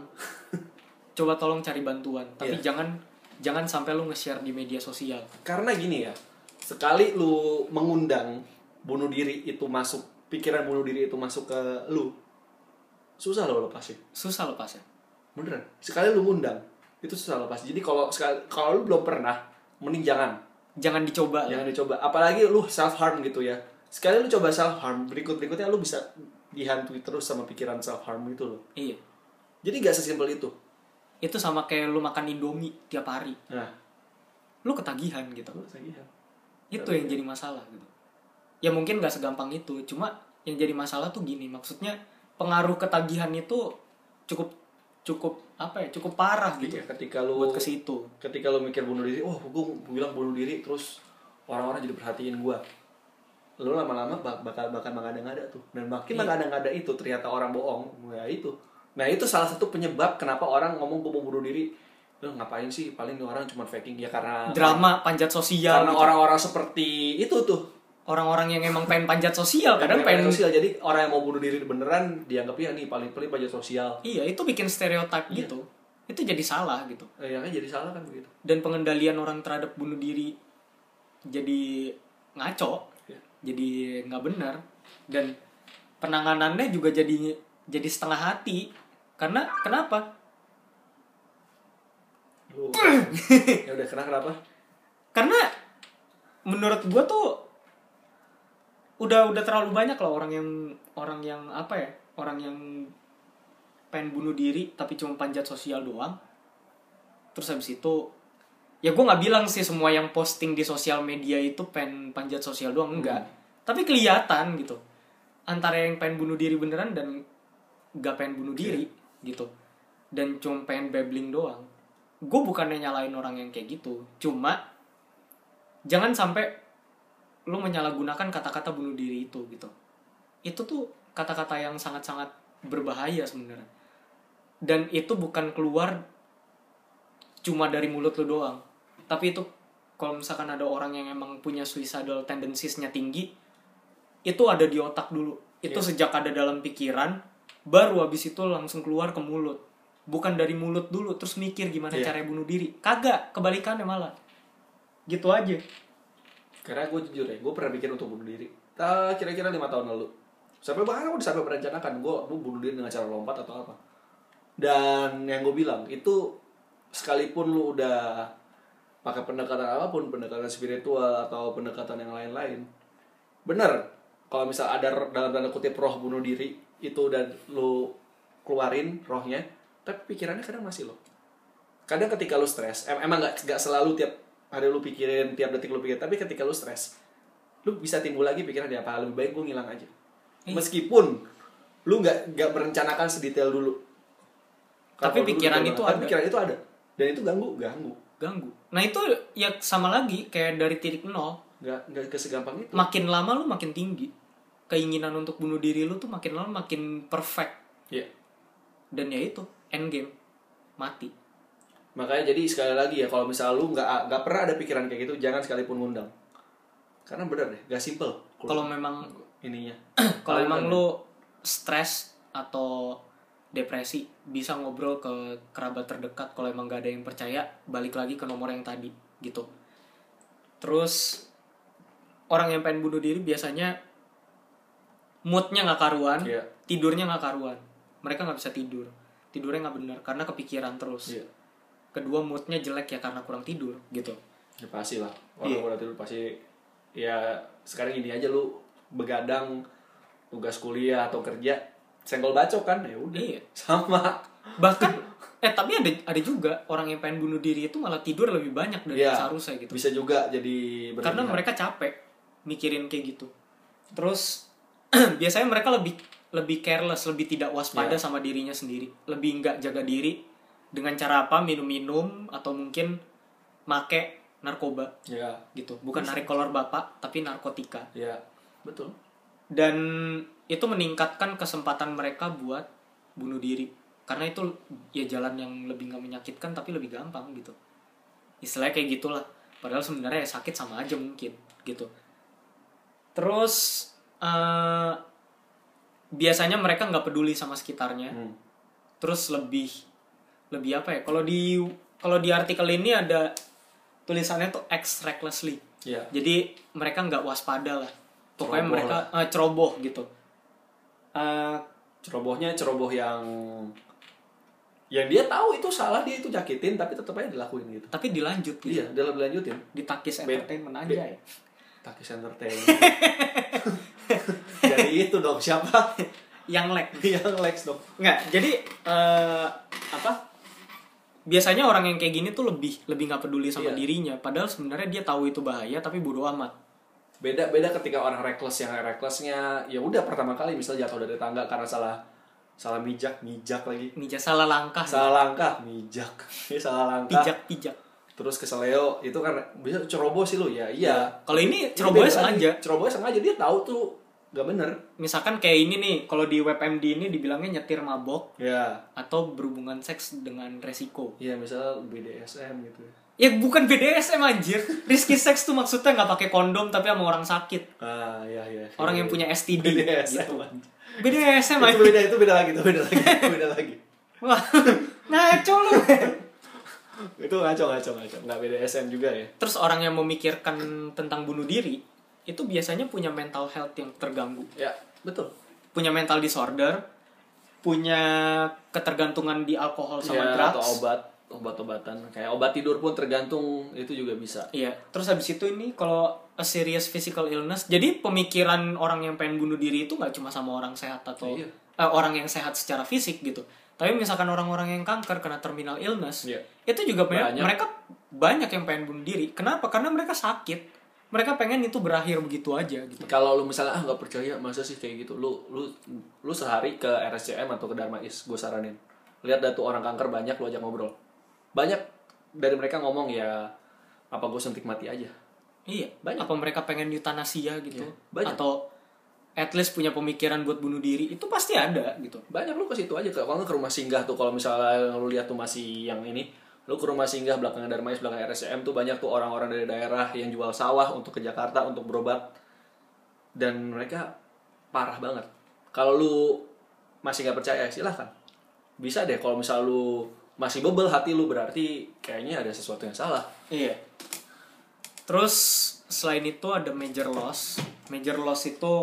coba tolong cari bantuan, tapi Iya. jangan jangan sampai lu nge-share di media sosial. Karena gini ya, sekali lu mengundang bunuh diri itu masuk, pikiran bunuh diri itu masuk ke lu, susah lo lepasin. Susah lepasnya. Beneran. Sekali lu ngundang, itu susah lepas. Jadi kalau sekali kalau lu belum pernah, mending jangan. Jangan dicoba. Jangan dicoba. Apalagi lu self harm gitu ya. Sekali lu coba self harm, berikut-berikutnya lu bisa dihantui terus sama pikiran self harm itu loh. Iya. Jadi gak sesimpel itu. Itu sama kayak lu makan Indomie tiap hari. Nah, Lu ketagihan gitu. lu ketagihan. Itu yang jadi masalah gitu. Ya mungkin gak segampang itu, cuma yang jadi masalah tuh gini, maksudnya pengaruh ketagihan itu cukup cukup apa ya? Cukup parah gitu. Iya, ketika lu Buat ke situ. ketika lu mikir bunuh diri, oh gue bilang bunuh diri terus orang-orang jadi perhatiin gue. Lu lama-lama bak- bakal bakal mengada-ngada tuh. Dan makin Iya. mengada-ngada itu ternyata orang bohong. Ya itu. Nah, itu salah satu penyebab kenapa orang ngomong gue mau bunuh diri. Lu ngapain sih? Paling nih orang cuma faking ya karena Drama panjat sosial. karena gitu. orang-orang seperti itu tuh. Orang-orang yang emang pengen panjat sosial, kadang Pengen pengen sosial. Jadi orang yang mau bunuh diri beneran dianggapnya nih paling paling panjat sosial. iya, itu bikin stereotip Iya. gitu. Itu jadi salah gitu. Eh, ya kan jadi salah kan begitu. Dan pengendalian orang terhadap bunuh diri jadi ngaco, Ya. jadi nggak benar, dan penanganannya juga jadi jadi setengah hati. Karena kenapa? Lu, ya udah kenapa kenapa? Karena menurut gua tuh udah udah terlalu banyak loh orang yang orang yang apa ya orang yang pengen bunuh diri tapi cuma panjat sosial doang. Terus habis itu ya gue nggak bilang sih semua yang posting di sosial media itu pengen panjat sosial doang, enggak. Hmm. Tapi kelihatan gitu antara yang pengen bunuh diri beneran dan nggak pengen bunuh diri yeah. gitu, dan cuma pengen babbling doang. Gue bukannya nyalain orang yang kayak gitu, cuma jangan sampai lu menyalahgunakan kata-kata bunuh diri itu gitu. Itu tuh kata-kata yang sangat-sangat berbahaya sebenarnya. Dan itu bukan keluar cuma dari mulut lu doang. Tapi itu kalau misalkan ada orang yang emang punya suicidal tendencies-nya tinggi, itu ada di otak dulu. Itu yeah. sejak ada dalam pikiran, baru habis itu langsung keluar ke mulut. Bukan dari mulut dulu terus mikir gimana yeah. cara bunuh diri. Kagak, kebalikannya malah. Gitu aja. Karena gue jujur ya, gue pernah pikir untuk bunuh diri. Uh, kira-kira lima tahun lalu. Sampai bahkan gue sampai merencanakan gue mau bunuh diri dengan cara lompat atau apa. Dan yang gue bilang itu sekalipun lu udah pakai pendekatan apapun, pendekatan spiritual atau pendekatan yang lain-lain, bener kalau misal ada dalam tanda kutip roh bunuh diri itu udah lu keluarin rohnya, tapi pikirannya kadang masih lo. Kadang ketika lu stres, em- emang nggak nggak selalu tiap hari lu pikirin, tiap detik lu pikirin, tapi ketika lu stres, lu bisa timbul lagi pikiran dia apa lebih baik gue ngilang aja. Meskipun lu nggak nggak merencanakan sedetail dulu. Tapi pikiran itu ada. Pikiran itu ada. Dan itu ganggu, ganggu. Ganggu. Nah itu ya sama lagi kayak dari titik nol. Nggak nggak kesegampang itu. Makin lama lu makin tinggi. Keinginan untuk bunuh diri lu tuh makin lama makin perfect. Iya. Yeah. Dan ya itu end game mati. Makanya jadi sekali lagi ya kalau misal lu nggak nggak pernah ada pikiran kayak gitu, jangan sekalipun ngundang. Karena bener deh, nggak simple. Kalau memang ininya. Kalau emang lu stres atau depresi, bisa ngobrol ke kerabat terdekat. Kalau emang gak ada yang percaya, balik lagi ke nomor yang tadi gitu. Terus orang yang pengen bunuh diri biasanya moodnya gak karuan, yeah. tidurnya gak karuan. Mereka gak bisa tidur, tidurnya gak benar karena kepikiran terus. yeah. Kedua, moodnya jelek ya karena kurang tidur gitu. Ya pasti lah, orang yeah. kurang tidur pasti. Ya sekarang ini aja lu begadang tugas kuliah atau kerja, senggol bacok kan, ya udah iya. sama. Bahkan eh tapi ada ada juga orang yang pengen bunuh diri itu malah tidur lebih banyak dari ya, seharusnya gitu. Bisa juga jadi berlebihan. Karena mereka capek mikirin kayak gitu. Terus biasanya mereka lebih lebih careless, lebih tidak waspada ya. sama dirinya sendiri, lebih nggak jaga diri dengan cara apa, minum-minum atau mungkin make narkoba. Ya. Gitu. Bukan narik kolor bapak, tapi narkotika. Ya, betul. Dan itu meningkatkan kesempatan mereka buat bunuh diri. Karena itu ya jalan yang lebih gak menyakitkan tapi lebih gampang gitu. Istilahnya kayak gitulah. Padahal sebenarnya ya sakit sama aja mungkin gitu. Terus uh, biasanya mereka gak peduli sama sekitarnya. Hmm. Terus lebih lebih apa ya? Kalau di kalau di artikel ini ada tulisannya tuh act recklessly. Yeah. Jadi mereka gak waspada lah. Pokoknya ceroboh mereka uh, ceroboh gitu. Uh, cerobohnya ceroboh yang yang dia tahu itu salah, dia itu nyakitin tapi tetap aja dilakuin gitu. Tapi dilanjut gitu. Iya, dia dilanjutin. Di Takis Entertainment aja ya. Takis Entertainment. Jadi itu dong siapa? Yang Lex. Yang Lex dong. Enggak, jadi uh, apa? Biasanya orang yang kayak gini tuh lebih lebih enggak peduli sama iya. dirinya, padahal sebenarnya dia tahu itu bahaya tapi bodo amat. Beda beda ketika orang reckless, yang recklessnya ya udah pertama kali misalnya jatuh dari tangga karena salah salah mijak mijak lagi mijak salah langkah salah langkah mijak ya salah langkah pijak pijak terus keseleo itu kan bisa ceroboh sih lu ya iya ya. Kalau ini cerobohnya sengaja cerobohnya sengaja dia tahu tuh gak bener. Misalkan kayak ini nih, kalau di web M D ini dibilangnya nyetir mabok ya. Atau berhubungan seks dengan resiko. Iya, misal B D S M gitu. Ya bukan B D S M anjir. Risky sex tuh maksudnya nggak pakai kondom tapi sama orang sakit. Ah iya iya. Orang iya, yang punya S T D. B D S M. Gitu. B D S M itu beda itu beda lagi, itu beda lagi, itu beda lagi. Wah, ngaco lu. Itu ngaco ngaco ngaco. Nggak B D S M juga ya. Terus orang yang memikirkan tentang bunuh diri itu biasanya punya mental health yang terganggu. Ya, betul. Punya mental disorder, punya ketergantungan di alkohol sama ya, drugs atau obat. obat-obatan kayak obat tidur pun tergantung itu juga bisa. Iya, terus habis itu ini kalau a serious physical illness, jadi pemikiran orang yang pengen bunuh diri itu nggak cuma sama orang sehat atau Iya. eh, orang yang sehat secara fisik gitu. Tapi misalkan orang-orang yang kanker kena terminal illness, Iya. itu juga banyak, Banyak. mereka banyak yang pengen bunuh diri. Kenapa? Karena mereka sakit. Mereka pengen itu berakhir begitu aja gitu. Kalau lu misalnya ah nggak percaya masa sih kayak gitu, lu lu lu sehari ke R S C M atau ke Darmais, gue saranin lihat dah tuh orang kanker banyak, lu ajak ngobrol. Banyak dari mereka ngomong ya apa gue suntik mati aja. Iya, Banyak. apa mereka pengen eutanasia gitu, Iya, banyak. atau at least punya pemikiran buat bunuh diri, itu pasti ada gitu. Banyak, lu ke situ aja, kalau nggak ke rumah singgah tuh, kalau misalnya lu lihat tuh masih yang ini, lu ke rumah singgah belakang Darmais, belakang R S C M tuh banyak tuh orang-orang dari daerah yang jual sawah untuk ke Jakarta untuk berobat, dan mereka parah banget. Kalau lu masih nggak percaya silahkan, bisa deh. Kalau misal lu masih bebel hati lu, berarti kayaknya ada sesuatu yang salah. Iya. Terus selain itu ada major loss. Major loss itu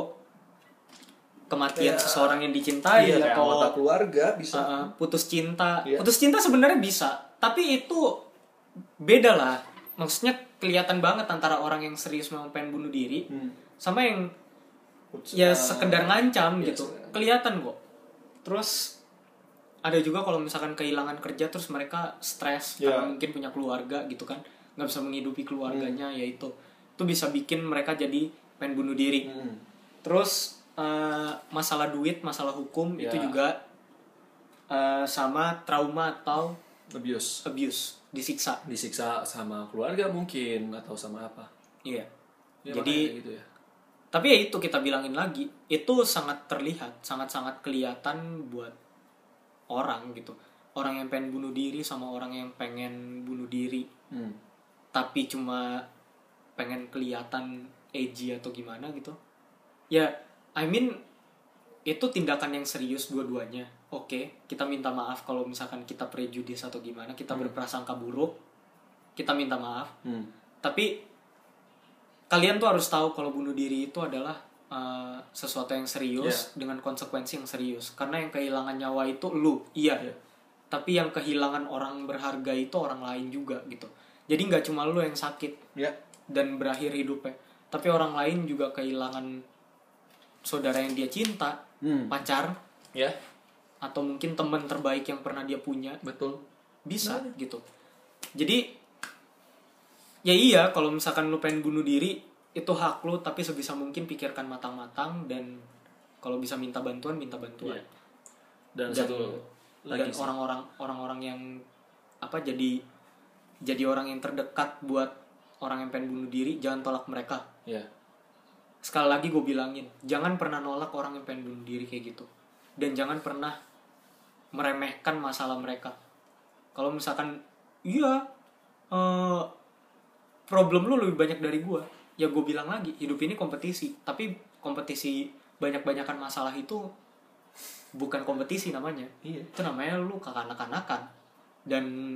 kematian Ya, seseorang yang dicintai iya, kayak atau anggota keluarga bisa. uh, putus cinta. Iya. Putus cinta sebenarnya bisa, tapi itu beda lah. Maksudnya kelihatan banget antara orang yang serius memang pengen bunuh diri Hmm. sama yang Putus- ya uh, sekedar ngancam iya, gitu. sekedar. Kelihatan kok. Terus ada juga kalau misalkan kehilangan kerja terus mereka stres Iya. karena mungkin punya keluarga gitu kan, nggak bisa menghidupi keluarganya, ya itu itu bisa bikin mereka jadi pengen bunuh diri. Hmm. Terus uh, masalah duit, masalah hukum Ya. itu juga uh, sama trauma atau Abuse, abuse, disiksa. disiksa sama keluarga mungkin atau sama apa. Iya. Ya, Jadi makanya gitu ya. tapi ya itu kita bilangin lagi, itu sangat terlihat, sangat-sangat kelihatan buat orang gitu. Orang yang pengen bunuh diri sama orang yang pengen bunuh diri Hmm. tapi cuma pengen kelihatan edgy atau gimana gitu. Ya, I mean itu tindakan yang serius dua-duanya. Oke, kita minta maaf kalau misalkan kita prejudis atau gimana, kita Hmm. berprasangka buruk. Kita minta maaf. Hmm. Tapi kalian tuh harus tahu kalau bunuh diri itu adalah uh, sesuatu yang serius dengan konsekuensi yang serius. Karena yang kehilangan nyawa itu lu, iya. Yeah. Tapi yang kehilangan orang berharga itu orang lain juga gitu. Jadi nggak cuma lu yang sakit Ya. dan berakhir hidupnya, tapi orang lain juga kehilangan saudara yang dia cinta, Hmm. pacar, Ya. atau mungkin teman terbaik yang pernah dia punya. Betul. Bisa Nah. gitu. Jadi ya iya, kalau misalkan lu pengen bunuh diri itu hak lu, tapi sebisa mungkin pikirkan matang-matang, dan kalau bisa minta bantuan, minta bantuan. Iya. Dan, Dan, satu dan lagi sih. orang-orang orang-orang yang apa jadi jadi orang yang terdekat buat orang yang pengen bunuh diri, jangan tolak mereka. Ya. Sekali lagi gue bilangin, jangan pernah nolak orang yang pengen bunuh diri kayak gitu, dan jangan pernah meremehkan masalah mereka. Kalau misalkan iya uh, problem lu lebih banyak dari gue, ya gue bilang lagi, hidup ini kompetisi. Tapi kompetisi banyak-banyakan masalah itu bukan kompetisi namanya. Iya. Itu namanya lu kekanak-kanakan. Dan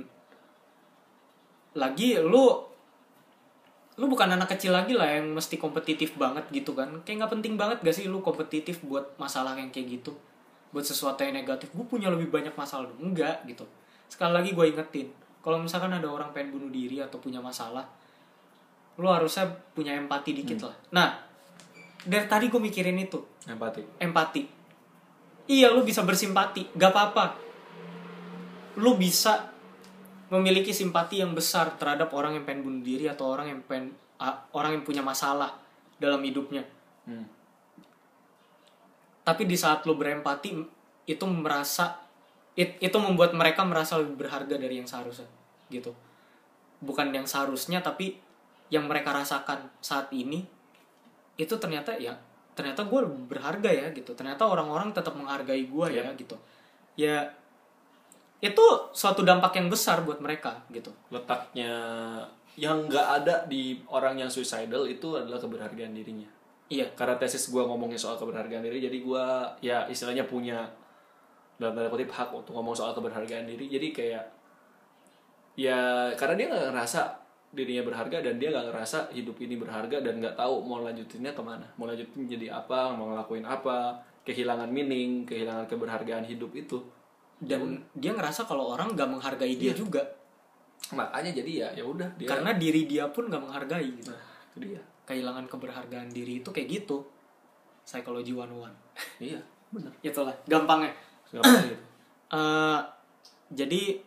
lagi lu lu bukan anak kecil lagi lah yang mesti kompetitif banget gitu kan. Kayak gak penting banget gak sih lu kompetitif buat masalah yang kayak gitu, buat sesuatu yang negatif. Gue punya lebih banyak masalah. Enggak gitu. Sekali lagi gue ingetin, kalau misalkan ada orang pengen bunuh diri atau punya masalah, lu harusnya punya empati dikit Hmm. lah. Nah, dari tadi gue mikirin itu, Empati. empati. Iya, lu bisa bersimpati, gak apa-apa. Lu bisa memiliki simpati yang besar terhadap orang yang pengen bunuh diri atau orang yang pengen uh, orang yang punya masalah dalam hidupnya. Hmm. Tapi di saat lu berempati, itu merasa it, itu membuat mereka merasa lebih berharga dari yang seharusnya, gitu. Bukan yang seharusnya, tapi yang mereka rasakan saat ini itu ternyata ya ternyata gue berharga ya gitu. Ternyata orang-orang tetap menghargai gue ya gitu. Ya itu suatu dampak yang besar buat mereka gitu. Letaknya yang nggak ada di orang yang suicidal itu adalah keberhargaan dirinya. Iya. Karena tesis gue ngomongin soal keberhargaan diri, jadi gue ya istilahnya punya dalam tanda kutip hak untuk ngomong soal keberhargaan diri. Jadi kayak ya karena dia nggak ngerasa dirinya berharga, dan dia nggak ngerasa hidup ini berharga, dan nggak tahu mau lanjutinnya kemana, mau lanjutin jadi apa, mau ngelakuin apa, kehilangan meaning, kehilangan keberhargaan hidup itu. dan dia ngerasa kalau orang nggak menghargai dia Iya. juga. Makanya jadi ya ya udah dia. Karena diri dia pun nggak menghargai gitu. Nah, itu dia. Kehilangan keberhargaan diri itu kayak gitu. Psikologi one oh one. Iya, benar. Itulah gampangnya. Gampang gitu. Uh, jadi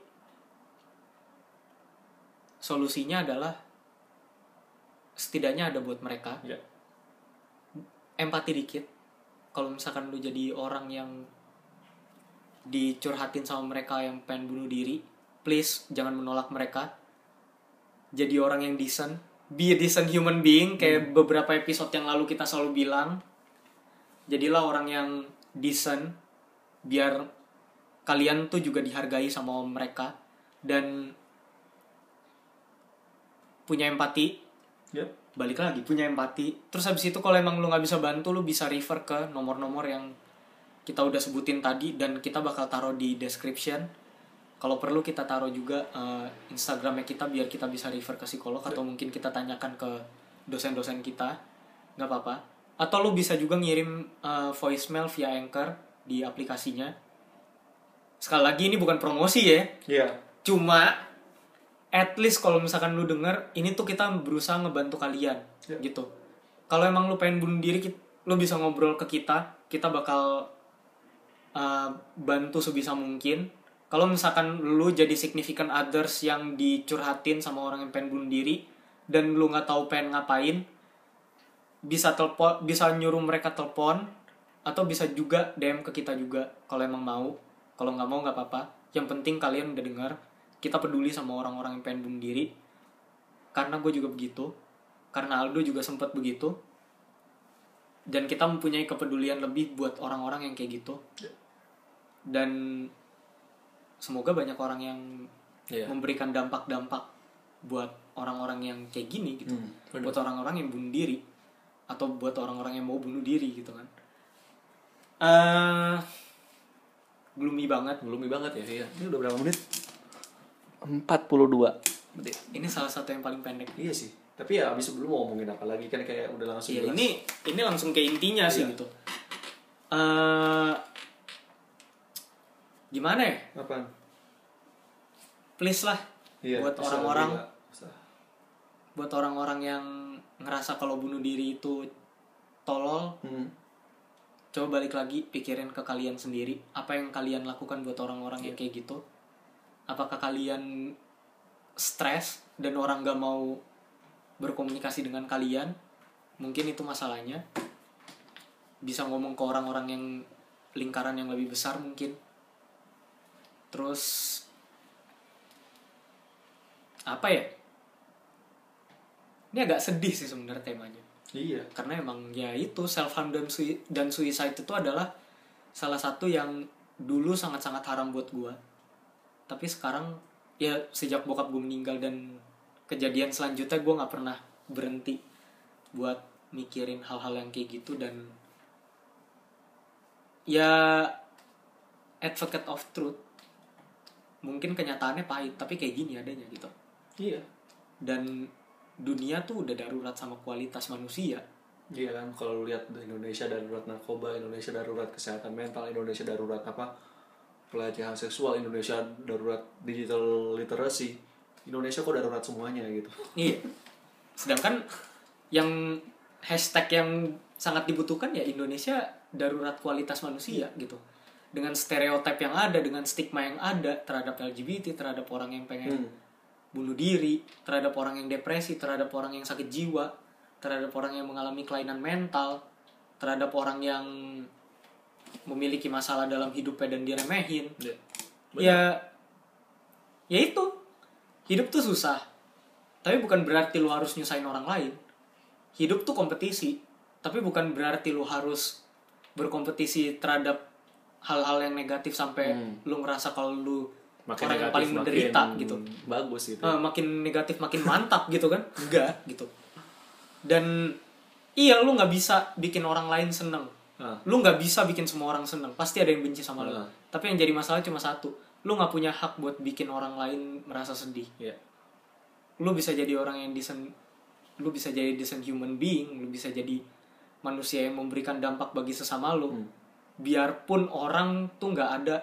solusinya adalah setidaknya ada buat mereka. Ya. Empati dikit. Kalau misalkan lu jadi orang yang dicurhatin sama mereka yang pengen bunuh diri, please jangan menolak mereka. Jadi orang yang decent, be a decent human being, kayak hmm. beberapa episode yang lalu kita selalu bilang. Jadilah orang yang decent, biar kalian tuh juga dihargai sama mereka dan punya empati. Yep. Balik lagi punya empati. Terus habis itu kalau emang lu nggak bisa bantu, lu bisa refer ke nomor-nomor yang kita udah sebutin tadi dan kita bakal taruh di description. Kalau perlu kita taruh juga uh, Instagramnya kita biar kita bisa refer ke psikolog atau mungkin kita tanyakan ke dosen-dosen kita, nggak apa-apa. Atau lu bisa juga ngirim uh, voicemail via Anchor di aplikasinya. Sekali lagi ini bukan promosi ya. Iya. Cuma at least kalau misalkan lu denger, ini tuh kita berusaha ngebantu kalian, yeah. gitu. Kalau emang lu pengen bunuh diri, lu bisa ngobrol ke kita, kita bakal uh, bantu sebisa mungkin. Kalau misalkan lu jadi significant others yang dicurhatin sama orang yang pengen bunuh diri dan lu nggak tahu pengen ngapain, bisa telepon, bisa nyuruh mereka telepon, atau bisa juga D M ke kita juga kalau emang mau. Kalau nggak mau nggak apa-apa. Yang penting kalian udah dengar. Kita peduli sama orang-orang yang pengen bunuh diri. Karena gue juga begitu. Karena Aldo juga sempat begitu. Dan kita mempunyai kepedulian lebih buat orang-orang yang kayak gitu. Dan semoga banyak orang yang yeah. memberikan dampak-dampak buat orang-orang yang kayak gini gitu. Hmm, buat orang-orang yang bunuh diri. Atau buat orang-orang yang mau bunuh diri gitu kan. Uh, gloomy banget. Gloomy banget ya. Iya. Ini udah berapa menit? empat puluh dua. Ini salah satu yang paling pendek. Iya sih. Tapi ya abis sebelum mau ngomongin apa lagi kan kayak udah langsung ya, ini ini langsung ke intinya iya. sih gitu. Uh, gimana ya? Apaan? Please lah iya, buat orang-orang buat orang-orang yang ngerasa kalau bunuh diri itu tolol. Hmm. Coba balik lagi pikirin ke kalian sendiri. Apa yang kalian lakukan buat orang-orang yeah. yang kayak gitu? Apakah kalian stres dan orang gak mau berkomunikasi dengan kalian? Mungkin itu masalahnya. Bisa ngomong ke orang-orang yang lingkaran yang lebih besar mungkin. Terus apa ya? Ini agak sedih sih sebenarnya temanya. Iya. Karena emang ya itu self harm dan, sui- dan suicide itu adalah salah satu yang dulu sangat-sangat haram buat gue. Tapi sekarang ya sejak bokap gue meninggal dan kejadian selanjutnya gue nggak pernah berhenti buat mikirin hal-hal yang kayak gitu. Dan ya advocate of truth, mungkin kenyataannya pahit tapi kayak gini adanya gitu. Iya. Dan dunia tuh udah darurat sama kualitas manusia. Iya kan, kalau lu lihat Indonesia darurat narkoba, Indonesia darurat kesehatan mental, Indonesia darurat apa pelecehan seksual, Indonesia darurat digital literacy, Indonesia kok darurat semuanya gitu. Iya. Sedangkan yang hashtag yang sangat dibutuhkan ya Indonesia darurat kualitas manusia gitu. Dengan stereotip yang ada, dengan stigma yang ada terhadap L G B T, terhadap orang yang pengen hmm. bunuh diri, terhadap orang yang depresi, terhadap orang yang sakit jiwa, terhadap orang yang mengalami kelainan mental, terhadap orang yang memiliki masalah dalam hidupnya dan diremehin. Ya, ya, ya itu. Hidup tuh susah. Tapi bukan berarti lu harus nyusahin orang lain. Hidup tuh kompetisi. Tapi bukan berarti lu harus berkompetisi terhadap hal-hal yang negatif sampai hmm. lu ngerasa kalau lu makin orang yang paling menderita gitu. Bagus gitu. Uh, makin negatif makin mantap gitu kan? Enggak gitu. Dan iya lu nggak bisa bikin orang lain seneng. Uh. Lu nggak bisa bikin semua orang seneng. Pasti ada yang benci sama uh. lu. Tapi yang jadi masalah cuma satu. Lu nggak punya hak buat bikin orang lain merasa sedih. Yeah. Lu bisa jadi orang yang decent. Lu bisa jadi decent human being. Lu bisa jadi manusia yang memberikan dampak bagi sesama lu. Hmm. Biarpun orang tuh nggak ada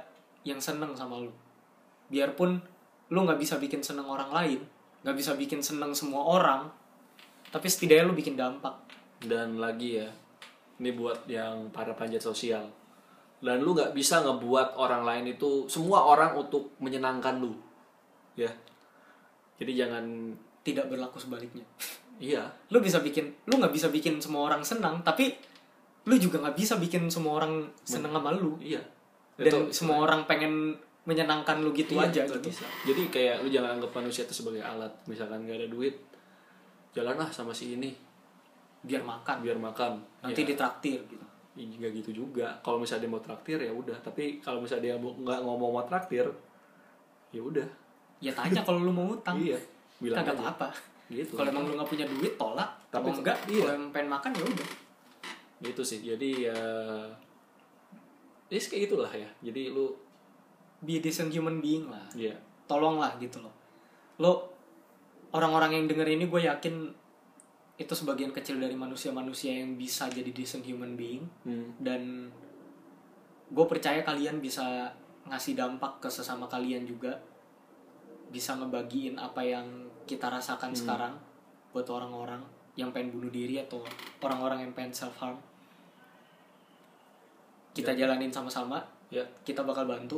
yang seneng sama lu. Biarpun lu nggak bisa bikin seneng orang lain, nggak bisa bikin seneng semua orang, tapi setidaknya lu bikin dampak. Dan lagi ya, ini buat yang para panjat sosial, dan lu nggak bisa ngebuat orang lain itu semua orang untuk menyenangkan lu, ya. Jadi jangan. Tidak berlaku sebaliknya. Iya. Lu bisa bikin, lu nggak bisa bikin semua orang senang, tapi lu juga nggak bisa bikin semua orang seneng sama lu. Iya. Dan Itu, semua orang pengen menyenangkan lu gitu iya, aja nggak gitu. bisa. Jadi kayak lu jangan anggap manusia itu sebagai alat. Misalkan gak ada duit, jalanlah sama si ini Biar makan. biar makan. Nanti Ya, ditraktir gitu. nggak gitu juga. Kalau misalnya dia mau traktir ya udah. Tapi kalau misalnya dia mau- nggak ngomong mau traktir, ya udah. Ya tanya kalau lu mau utang. Iya. Bilang Kagak aja. apa-apa. Gitu. Kalau emang lu nggak punya duit tolak. Tapi Kalau enggak, iya. kalau emang pengen makan ya udah. Gitu sih. Jadi ya, ya kayak gitulah ya. Jadi lu, Be a decent human being lah. ya. Tolonglah gitu loh. Lo orang-orang yang denger ini gue yakin itu sebagian kecil dari manusia-manusia yang bisa jadi decent human being. Hmm. Dan gue percaya kalian bisa ngasih dampak ke sesama kalian juga, bisa ngebagiin apa yang kita rasakan Hmm. sekarang buat orang-orang yang pengen bunuh diri atau orang-orang yang pengen self harm. Kita Ya. jalanin sama-sama, Ya. kita bakal bantu.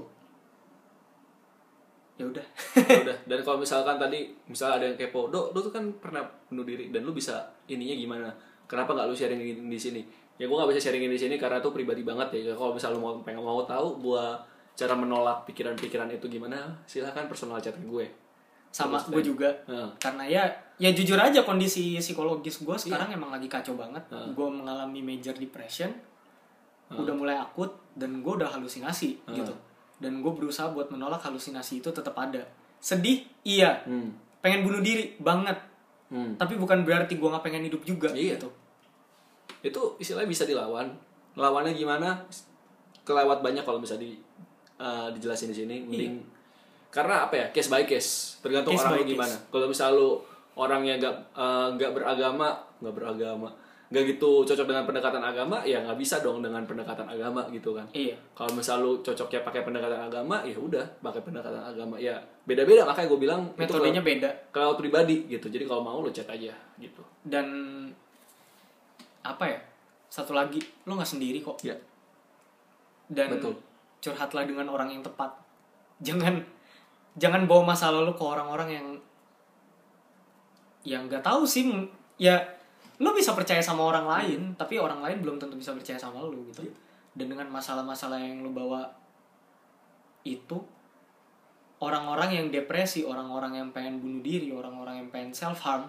Ya udah. Ya udah. Dan kalau misalkan tadi misalnya ada yang kepo, do, lu tuh kan pernah bunuh diri dan lu bisa ininya gimana? Kenapa nggak lu sharing di, di sini? Ya gue nggak bisa sharingin di sini karena itu pribadi banget ya. Kalau misalnya lu mau pengen mau tahu buat cara menolak pikiran-pikiran itu gimana, silahkan personal chat ke gue. Sama Terus, gue juga. Nah. Karena ya ya jujur aja kondisi psikologis gue sekarang emang lagi kacau banget. Nah. Gue mengalami major depression, Nah. udah mulai akut, dan gue udah halusinasi Nah. gitu. Dan gue berusaha buat menolak halusinasi itu tetap ada. Sedih, iya. Hmm. Pengen bunuh diri, banget. Hmm. Tapi bukan berarti gue gak pengen hidup juga. Iya. Gitu. Itu istilahnya bisa dilawan. Lawannya gimana? Kelewat banyak kalau bisa di uh, dijelasin di sini. Mending karena apa ya? Case by case. Tergantung Case orang by lu case. gimana. Kalau misal lu orangnya nggak uh, nggak beragama, nggak beragama, nggak gitu cocok dengan pendekatan agama, ya nggak bisa dong dengan pendekatan agama gitu kan. Iya. Kalau misal lu cocoknya pakai pendekatan agama, ya udah pakai pendekatan agama. Ya beda-beda, makanya gue bilang Metodenya itu beda. kalau pribadi gitu. Jadi kalau mau lu chat aja gitu. Dan apa ya? Satu lagi, lo gak sendiri kok. Ya. Dan Betul. curhatlah dengan orang yang tepat. Jangan jangan bawa masalah lo ke orang-orang yang yang nggak tahu sih. Ya lo bisa percaya sama orang lain, tapi orang lain belum tentu bisa percaya sama lo gitu. Iya. Dan dengan masalah-masalah yang lo bawa itu, orang-orang yang depresi, orang-orang yang pengen bunuh diri, orang-orang yang pengen self harm,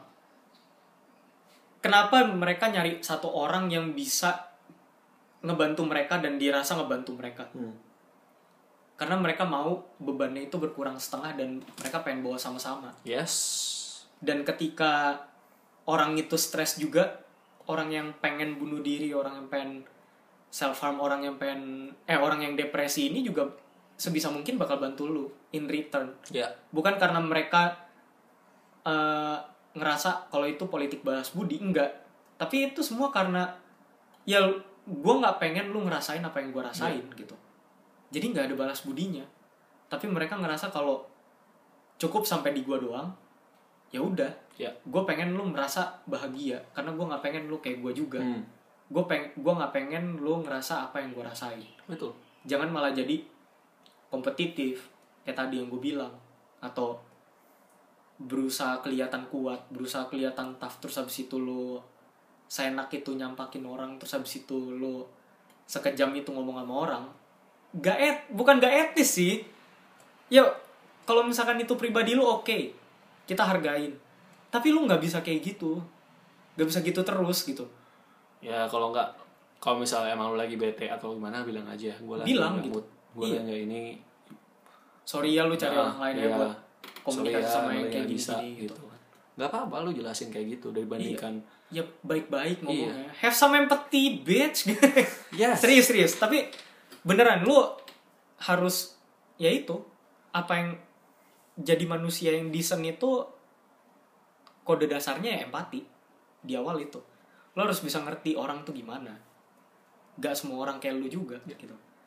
kenapa mereka nyari satu orang yang bisa ngebantu mereka dan dirasa ngebantu mereka? Hmm. Karena mereka mau bebannya itu berkurang setengah dan mereka pengen bawa sama-sama. Yes. Dan ketika orang itu stres juga, orang yang pengen bunuh diri, orang yang pengen self harm, orang yang pengen eh orang yang depresi ini juga sebisa mungkin bakal bantu lu in return. Ya. Bukan karena mereka uh, ngerasa kalau itu politik balas budi, enggak. Tapi itu semua karena ya gue nggak pengen lu ngerasain apa yang gue rasain Yeah. gitu. Jadi nggak ada balas budinya. Tapi mereka ngerasa kalau cukup sampai di gue doang, ya udah. Ya. Gue pengen lu merasa bahagia karena gue nggak pengen lu kayak gue juga. Hmm. Gue peng, gue nggak pengen lu ngerasa apa yang gue rasain. Betul. Jangan malah jadi kompetitif kayak tadi yang gue bilang, atau berusaha kelihatan kuat, berusaha kelihatan tough, terus habis itu lo seenak itu nyampakin orang, terus habis itu lo sekejam itu ngomong sama orang. Gak et, bukan gak etis sih. Ya kalau misalkan itu pribadi lo, oke, okay, kita hargain. Tapi lo nggak bisa kayak gitu, nggak bisa gitu terus gitu. Ya kalau nggak, kalau misalnya emang lu lagi bete atau gimana, bilang aja. Gua lagi Bilang nggak gitu. mood. Gua Iya. lagi nggak ini. Sorry ya lu cari Nah, orang lain ya iya. buat komunikasi Sorry ya, sama yang lu kayak nggak bisa, gini gitu. Gak apa-apa lu jelasin kayak gitu dibandingkan. Ya baik-baik ngomongnya. Iya. Have some empathy, bitch. Yes. Serius-serius. Tapi beneran lu harus, ya itu, apa yang jadi manusia yang decent itu kode dasarnya ya empati. Di awal itu. Lu harus bisa ngerti orang tuh gimana. Gak semua orang kayak lu juga gitu.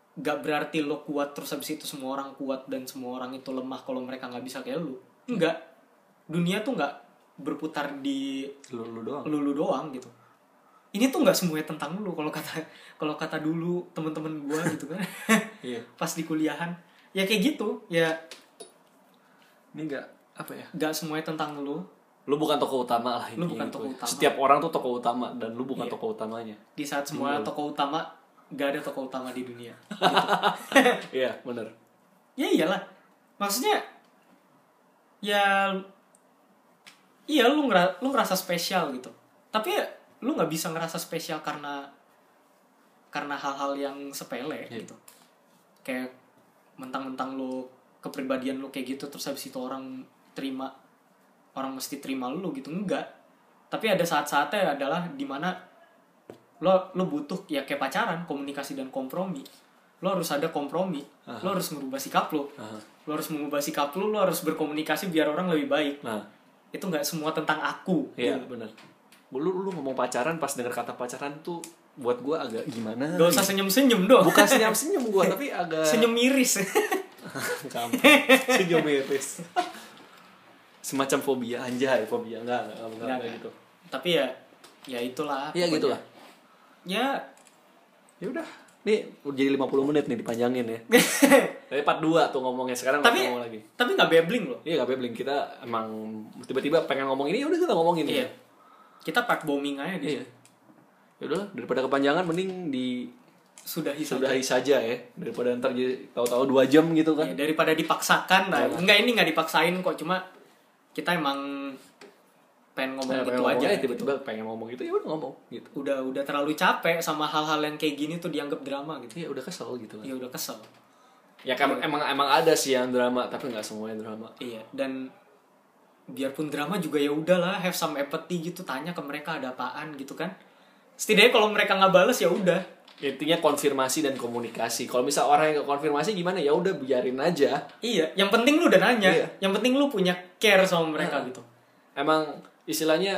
gak berarti lo kuat terus habis itu semua orang kuat dan semua orang itu lemah kalau mereka nggak bisa kayak lu. Enggak, dunia tuh nggak berputar di lu, lu doang lu, lu doang gitu. Ini tuh nggak semuanya tentang lu kalau kata kalau kata dulu teman-teman gua gitu kan. Iya. Pas di kuliahan ya kayak gitu ya. Ini nggak apa ya, nggak semuanya tentang lu. lu bukan tokoh utama lah, Lu bukan gitu. tokoh utama. Setiap orang tuh tokoh utama dan lu bukan Iya. tokoh utamanya. Di saat semua Hmm. tokoh utama, gak ada tokoh utama di dunia. Iya, benar. Ya iyalah. Maksudnya ya iya lu ngera- lu ngerasa spesial gitu. Tapi ya, lu nggak bisa ngerasa spesial karena karena hal-hal yang sepele Iya. gitu. Kayak mentang-mentang lu kepribadian lu kayak gitu terus habis itu orang terima, orang mesti terima lu gitu, enggak. Tapi ada saat-saatnya adalah dimana lo lo butuh ya kayak pacaran, komunikasi dan kompromi. Lo harus ada kompromi. Aha. Lo harus merubah sikap lo. Aha. Lo harus mengubah sikap lo, lo harus berkomunikasi biar orang lebih baik. Nah, Itu nggak semua tentang aku. iya gitu. benar. Lu lu ngomong pacaran, pas denger kata pacaran tuh buat gua agak gimana? Gak usah senyum-senyum dong. Bukan senyum-senyum gua, tapi agak Senyum miris. Kampung. Senyum miris. Semacam fobia, anjay, fobia enggak enggak, enggak, enggak, enggak gitu. Tapi ya ya itulah. Iya pokoknya. gitulah. Ya Ya udah. Nih udah jadi lima puluh menit nih, dipanjangin ya. Dari part dua tuh ngomongnya, sekarang tapi ngomong lagi. tapi nggak babbling loh. Iya, gak bebling, kita emang tiba-tiba pengen ngomong ini, udah kita ngomongin Iya. ya. Kita part bombing aja di Iya. Ya udahlah, daripada kepanjangan mending di sudahi saja. sudahi saja ya, daripada ntar jadi tahu-tahu dua jam gitu kan. Ya, daripada dipaksakan lah. Iya. Enggak, ini nggak dipaksain kok, cuma kita emang pengen ngomong Nah, gitu pengen ngomong aja. aja, tiba-tiba pengen ngomong gitu, ya udah ngomong gitu. Udah udah terlalu capek sama hal-hal yang kayak gini tuh dianggap drama gitu. Iya, udah kesel gitu kan. Ya udah kesel. Ya kan emang emang ada sih yang drama, tapi nggak semuanya drama. Iya, dan biarpun drama juga ya udahlah, have some empathy gitu, tanya ke mereka ada apaan gitu kan. Setidaknya kalau mereka nggak bales ya udah. Intinya konfirmasi dan komunikasi. Kalau misal orang yang nggak konfirmasi gimana, ya udah biarin aja. Iya, yang penting lu udah nanya. Iya. Yang penting lu punya care sama mereka Nah. gitu. Emang istilahnya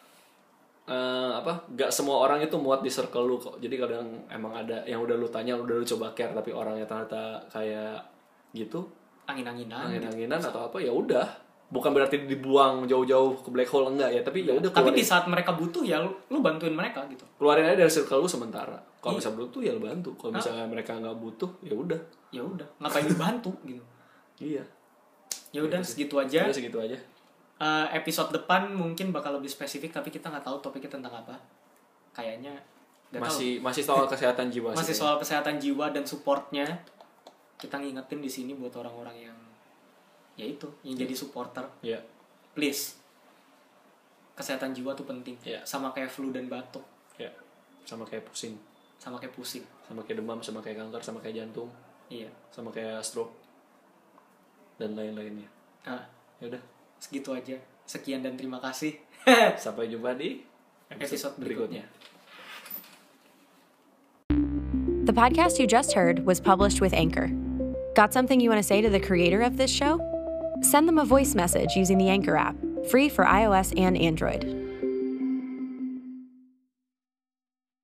eh, apa? Gak semua orang itu muat di circle lu kok. Jadi kadang emang ada yang udah lu tanya, udah lu coba care, tapi orangnya ternyata kayak gitu, Angin-anginan. angin-anginan atau apa, ya udah. Bukan berarti dibuang jauh-jauh ke black hole, enggak ya, tapi ya udah Tapi keluarin, di saat mereka butuh ya lu, lu bantuin mereka gitu. keluarin aja dari circle lu sementara. Kalau Iya. bisa butuh ya lu bantu. Kalau misalnya mereka nggak butuh, ya udah. Ya udah, ngapain dibantu gitu. Iya. Ya udah, segitu aja. Udah segitu aja. Eh, episode depan mungkin bakal lebih spesifik, tapi kita nggak tahu topiknya tentang apa. Kayaknya nggak tahu. Masih masih soal kesehatan jiwa Masih sih. soal kesehatan jiwa dan supportnya. Kita ngingetin di sini buat orang-orang yang ya itu, yang jadi supporter. Iya. Please, kesehatan jiwa tuh penting. Iya. Sama kayak flu dan batuk, Ya. Sama kayak pusing, sama kayak pusing. sama kayak demam, sama kayak kanker, sama kayak jantung, Iya. sama kayak stroke dan lain-lainnya. Nah, Ya udah. segitu aja. Sekian dan terima kasih. Sampai jumpa di Episode berikutnya. The podcast you just heard was published with Anchor. Got something you want to say to the creator of this show? Send them a voice message using the Anchor app, free for iOS and Android.